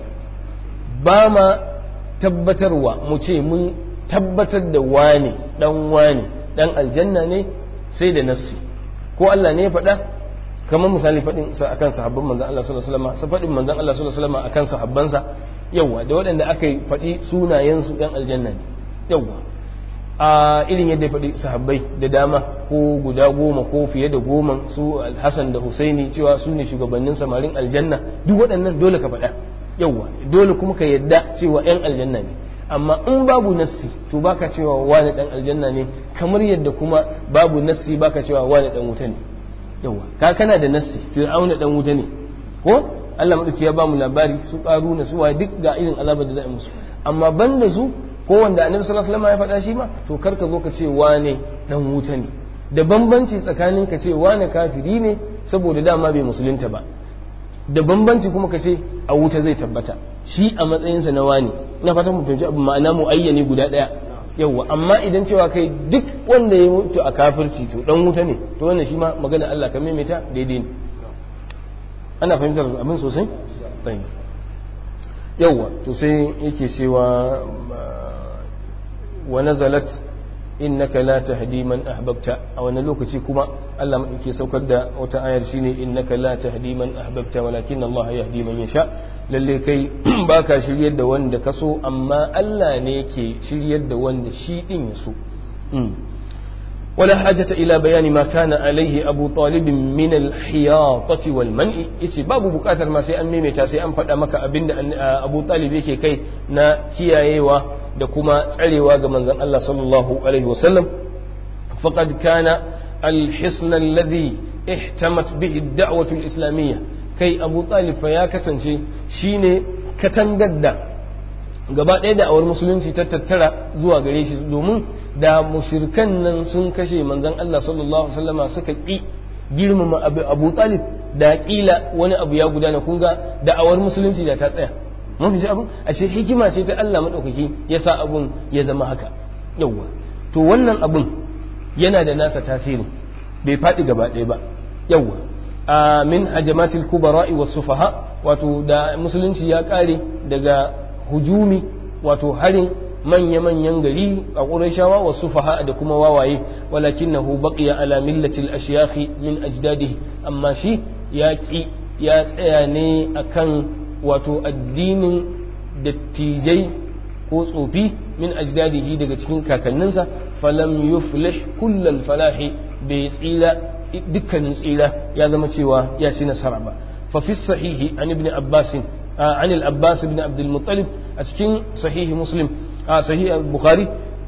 ba ma tabbatarwa mu ce mun tabbatar da wane dan aljanna ne sai da nassi ko Allah ne ya faɗa kamar misali faɗin sa akan sahabban manzon Allah sallallahu alaihi wasallam faɗin manzon Allah sallallahu alaihi wasallam akan sahabbansa yawa da waɗanda aka faɗi sunayen su ɗan aljanna ne yawa a irin yadda ya faɗi sahabbai da dama ko guda 10 ko fiye da 10 su Al-Hasan da Husaini cewa su ne shugabannin samarin aljanna duk waɗannan dole ka faɗa yawa dole kuma ka yadda cewa ɗan aljanna ne amma in babu nassi to baka cewa wani ɗan aljanna ne kamar yadda kuma babu nassi baka cewa wani ɗan wuta ne yawa ka kana da nassi fir'auna ɗan wuta ne ko Allah madauki ya bamu labari su karuna su waye duk ga irin azabar da za a musu amma banda su ko wanda annabi sallallahu alaihi wasallam ya faɗa shi ma to kar ka zo ka ce wane dan wuta ne da bambanci tsakanin ka ce wane kafiri ne saboda dama bai musulunta ba da bambanci kuma ka ce a wuta zai tabbata shi a matsayinsa na wani na fatan mu fahimci abu ma'ana mu ayyane guda daya yawa amma idan cewa kai duk wanda ya mutu a kafirci to dan wuta ne to wannan shi ma magana Allah ka maimaita daidai ne ana fahimtar abin sosai yawa to sai yake cewa wa nazalat innaka la tahdi man ahbabta a wannan lokaci kuma Allah madauke saukar da wata ayar shine innaka la tahdi man ahbabta walakin Allah yahdi man yasha lalle kai baka shiryar da wanda kaso amma Allah ne yake shiryar da wanda shi din yaso ولا حاجة إلى بيان ما كان عليه أبو طالب من الحياطة والمنع يتي باب بكاتر ما سي أن ميمتا سي أن فدا مكا أبن أبو طالب يكي كي نا كيايوا دكما تسعليوا من ذن الله صلى الله عليه وسلم فقد كان الحصن الذي احتمت به الدعوة الإسلامية كي أبو طالب فيا كسنشي شيني كتنجد gaba ɗaya da awar musulunci ta tattara zuwa gare shi domin da mushrikan nan sun kashe manzon Allah sallallahu alaihi wasallama suka ƙi girmama Abu Talib da ƙila wani abu ya gudana kun ga da awar musulunci da ta tsaya mun fi abun ashe hikima ce ta Allah madaukaki ya sa abun ya zama haka yawwa to wannan abun yana da nasa tasiri bai faɗi gaba ɗaya ba yawwa min hajamatil kubara'i was sufaha wato da musulunci ya ƙare daga hujumi wato harin manya-manyan gari a ƙurashawa wa sufaha da kuma wawaye walakinahu baqiya ala millatil ashyakhi min ajdadihi amma shi ya tsaya ne akan wato addinin dattijai ko tsofi min ajdadihi daga cikin kakanninsa falam yuflih kullal falahi bai tsira dukkanin tsira ya zama cewa ya ci nasara ba fa fi sahihi an ibn abbas عن العباس بن عبد المطلب أتكين صحيح مسلم صحيح البخاري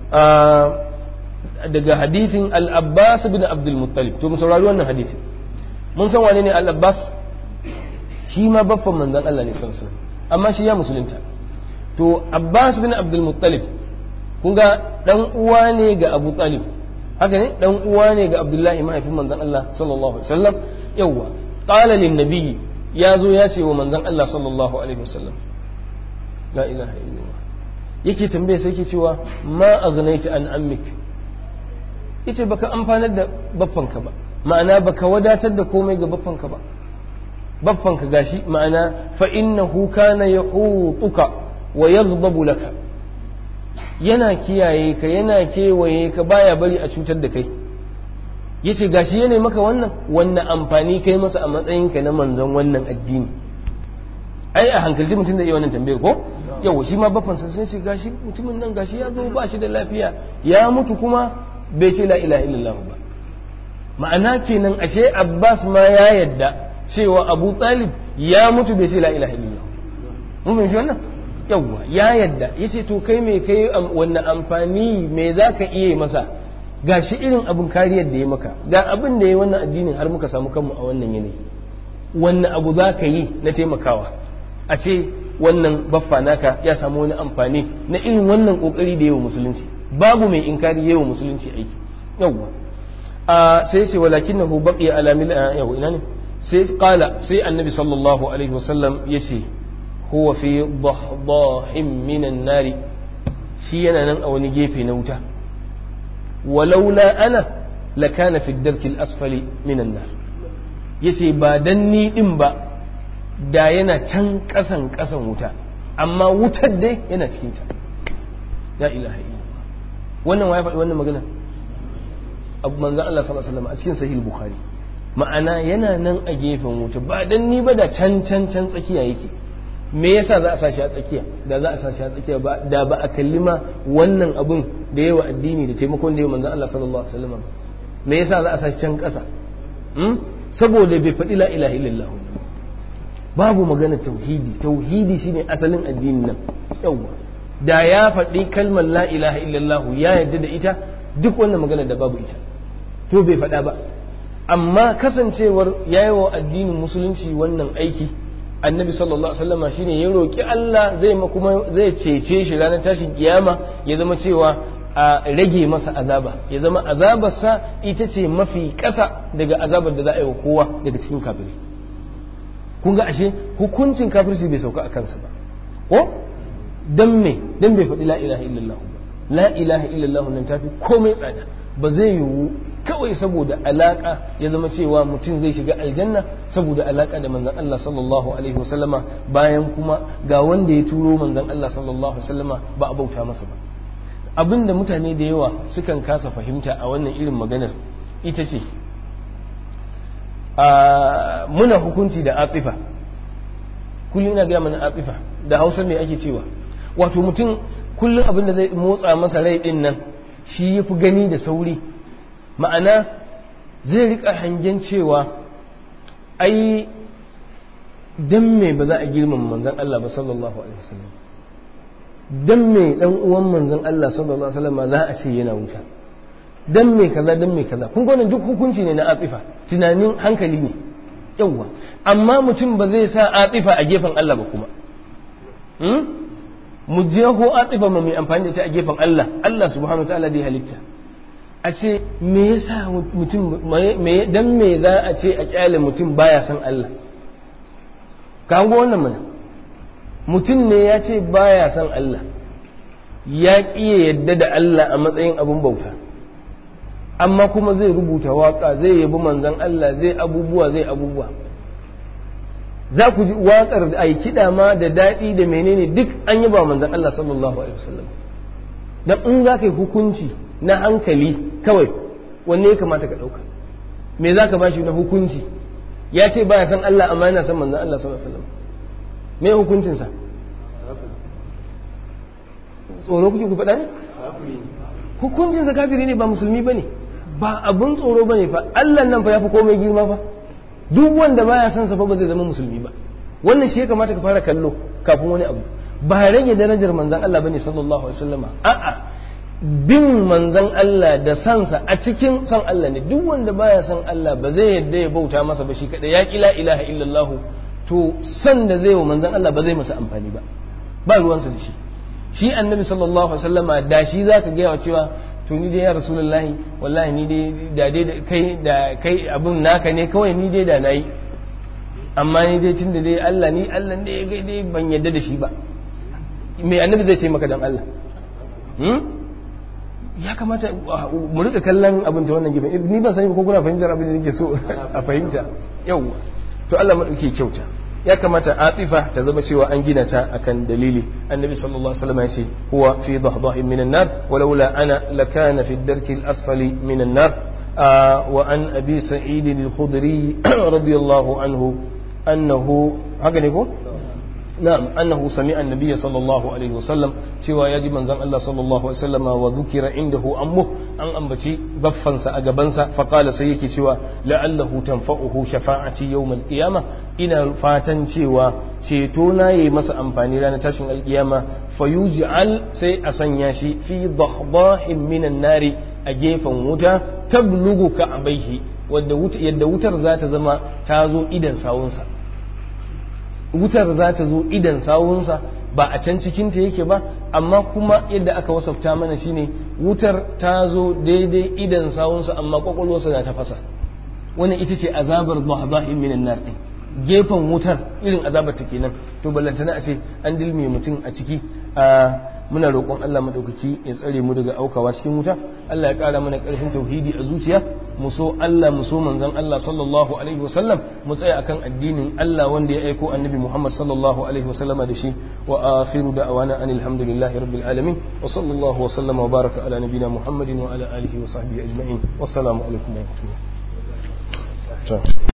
daga hadithin al-Abbas bin Abdul Muttalib to mu saurari wannan hadisi mun san wane ne al-Abbas shi ma baffan manzon Allah ne sallallahu alaihi wasallam amma shi ya musulunta to Abbas bin Abdul Muttalib kun ga dan uwa ne ga Abu Talib haka ne dan uwa ne ga Abdullahi mahaifin manzon Allah sallallahu alaihi wasallam yawa qala lin nabiyyi ya zo ya ce wa manzon Allah sallallahu alaihi wasallam la ilaha illallah yake tambaye sai yake cewa ma aghnaita an ammik yace baka amfanar da baffanka ba ma'ana baka wadatar da komai ga baffanka ba baffanka gashi ma'ana fa innahu kana yahutuka wa yaghdabu laka yana kiyaye ka yana kewaye ka baya bari a cutar da kai yace gashi yana maka wannan amfani kai masa a matsayinka na manzon wannan addini ai a hankalci mutum da iya wannan tambayar ko yau shi ma baffan sa sai ce gashi mutumin nan gashi ya zo ba shi da lafiya ya mutu kuma bai ce la ilaha illallah ba ma'ana kenan ashe Abbas ma ya yadda cewa Abu Talib ya mutu bai ce la ilaha illallah mun fahimci wannan yawwa ya yadda yace to kai me kai wannan amfani me zaka iya masa gashi irin abin kariyar da ya maka ga abin da ya wannan addinin har muka samu kanmu a wannan yanayi wannan abu za ka yi na taimakawa a ce wannan baffa naka ya samu wani amfani na irin wannan kokari da yawa musulunci babu mai inkari yawa musulunci aiki yawwa sai ce walakinahu baqiya ala yawa ina ne sai qala sai annabi sallallahu alaihi wasallam yace huwa fi dahdahin minan nari shi yana nan a wani gefe na wuta ولولا أنا لكان في الدرك الأسفل من النار yace ba dan ni din ba da yana can kasan wuta amma wutar dai yana cikin ta la ilaha illallah wannan waye faɗi wannan magana abu manzon Allah sallallahu alaihi wasallam a cikin sahih bukhari ma'ana yana nan a gefen wuta ba dan ni ba da can tsakiya yake. Me yasa za a sa shi a tsakiya? Da za a sa shi a tsakiya ba da ba a kalli ma wannan abun da yawa addini da taimakon da yawa manzon Allah sallallahu alaihi wasallam. Me yasa za a sa shi can ƙasa? Saboda bai faɗi la ilaha illallah. Babu magana tauhidi shine asalin addinin nan. Yawa da ya faɗi kalmar la ilaha illallah ya yarda da ita, duk wannan magana da babu ita to bai faɗa ba. Amma kasancewar yayi wa addinin musulunci wannan aiki, annabi sallallahu alaihi wasallam shine ya roki Allah zai cece shi ranar tashin kiyama, ya zama cewa a rage masa azaba, ya zama azabarsa ita ce mafi ƙasa daga azabar da za a yi wa kowa daga cikin kafiri. Kun ga ashe hukuncin kafirci bai sauka a kansa ba. Ko dan bai faɗi la ilaha illallah ba. La ilaha illallah nan tafi komai tsada. Ba zai yiwu kawai saboda alaka ya zama cewa mutum zai shiga aljanna saboda alaka da manzon Allah sallallahu alaihi wasallama, bayan kuma ga wanda ya turo manzon Allah sallallahu alaihi wasallama ba a bauta masa ba. Abinda mutane da yawa sukan kasa fahimta a wannan irin maganar ita ce muna hukunci da atifa. Kullum ina gaya mana atifa da Hausa me ake cewa, wato mutum kullum abin da zai motsa masa rai din nan shi yafi gani da sauri. Ma'ana zai rika hangen cewa ai dan me ba za a girmama manzon Allah ba sallallahu alaihi wasallam, dan me dan uwan manzon Allah sallallahu alaihi wasallam za a ce yana wuta, dan me kaza. Kun ga wannan duk hukunci ne na atifa, tunanin hankali ne. Yawwa, amma mutum ba zai sa atifa a gefen Allah ba kuma. Mu je ko atifa mu mai amfani da ita a gefen Allah subhanahu wataala da ya halitta. A ce me yasa mutum dan me za a ce a kyale mutum baya san Allah? Ka hango wannan mana. Mutum ne ya ce baya san Allah, ya ƙi yadda da Allah a matsayin abun bauta, amma kuma zai rubuta waka, zai yabi manzon Allah, zai abubuwa. Za ku ji waƙar da ai kiɗa ma da daɗi da menene duk an yaba manzon Allah sallallahu alaihi wasallam. Dan in za ka yi hukunci na hankali kawai, wanne ya kamata ka ɗauka? Me za ka bashi na hukunci? Ya ce baya san Allah amma yana san manzon Allah sallallahu alaihi wasallam. Me hukuncinsa? Tsoro kuke ku faɗa ne? Hukuncinsa kafiri ne, ba musulmi ba ne, ba abun tsoro ba ne fa. Allah nan fa ya fi komai girma fa. Duk wanda baya son sa fa ba zai zama musulmi ba. Wannan shi ya kamata ka fara kallo kafin wani abu. Ba rage darajar manzon Allah bane sallallahu alaihi wasallama. A'a, bin manzon Allah da sansa a cikin son Allah ne. Duk wanda baya son Allah ba zai yadda ya bauta masa ba shi kadai, ya ki la ilaha illallah, to san da zai wa manzon Allah ba zai masa amfani ba. Ba ruwansa da shi. Shi annabi sallallahu alaihi wasallama da shi zaka ga yawa cewa to ni dai ya rasulullahi wallahi ni dai da kai abun naka ne kawai, ni dai da nayi, amma ni dai tunda dai Allah ne dai ban yadda da shi ba. Me annabi zai ce maka dan Allah? Ya kamata mu rika kallon abin ta wannan gefen. Ni ban sani ko kuna fahimtar abin da nake so a fahimta. Yawwa, to Allah madauki kyauta. Ya kamata atifa ta zama cewa an gina ta akan dalili. Annabi sallallahu alaihi wasallam ya ce huwa fi dahdahin minan nar walaula ana lakana fi ad-darki al-asfali minan nar. Wa an abi sa'id al-khudri radiyallahu anhu annahu haka ne ko? نعم أنه سمع النبي صلى الله عليه وسلم سوى يجب من زن الله صلى الله عليه وسلم وذكر عنده أمه أن أنبتي بفنس أجبنس فقال سيكي سوى لعله تنفعه شفاعتي يوم القيامة إن فاتن سوى شيتونا يمس أمفاني لنا تشن القيامة فيجعل سي أسنياشي في ضحضاح من النار أجيفا وتا تبلغ كعبيه يدوتر ذات زما تازو إذن ساونسا wutar za ta zo idan sawunsa, ba a can cikinta yake ba, amma kuma yadda aka wasafta mana shine wutar ta zo daidai idan sawunsa amma kwakwalwarsa na ta fasa. Wannan ita ce azabar dhahdahin minan nar din, gefen wutar irin azabar ta kenan. To ballantana a ce an dilme mutum a ciki. Muna roƙon Allah madaukaki ya tsare mu daga aukawa cikin wuta. Allah ya ƙara mana ƙarfin tauhidi a zuciya, mu so Allah, mu so manzon Allah sallallahu alaihi wasallam, mu tsaya akan addinin Allah wanda ya aiko annabi Muhammad sallallahu alaihi wasallam da shi. Wa akhiru da'wana anil hamdulillahi rabbil alamin wa sallallahu wa sallama wa baraka ala nabiyyina Muhammadin wa ala alihi wa sahbihi ajma'in. Wassalamu alaikum wa rahmatullahi. to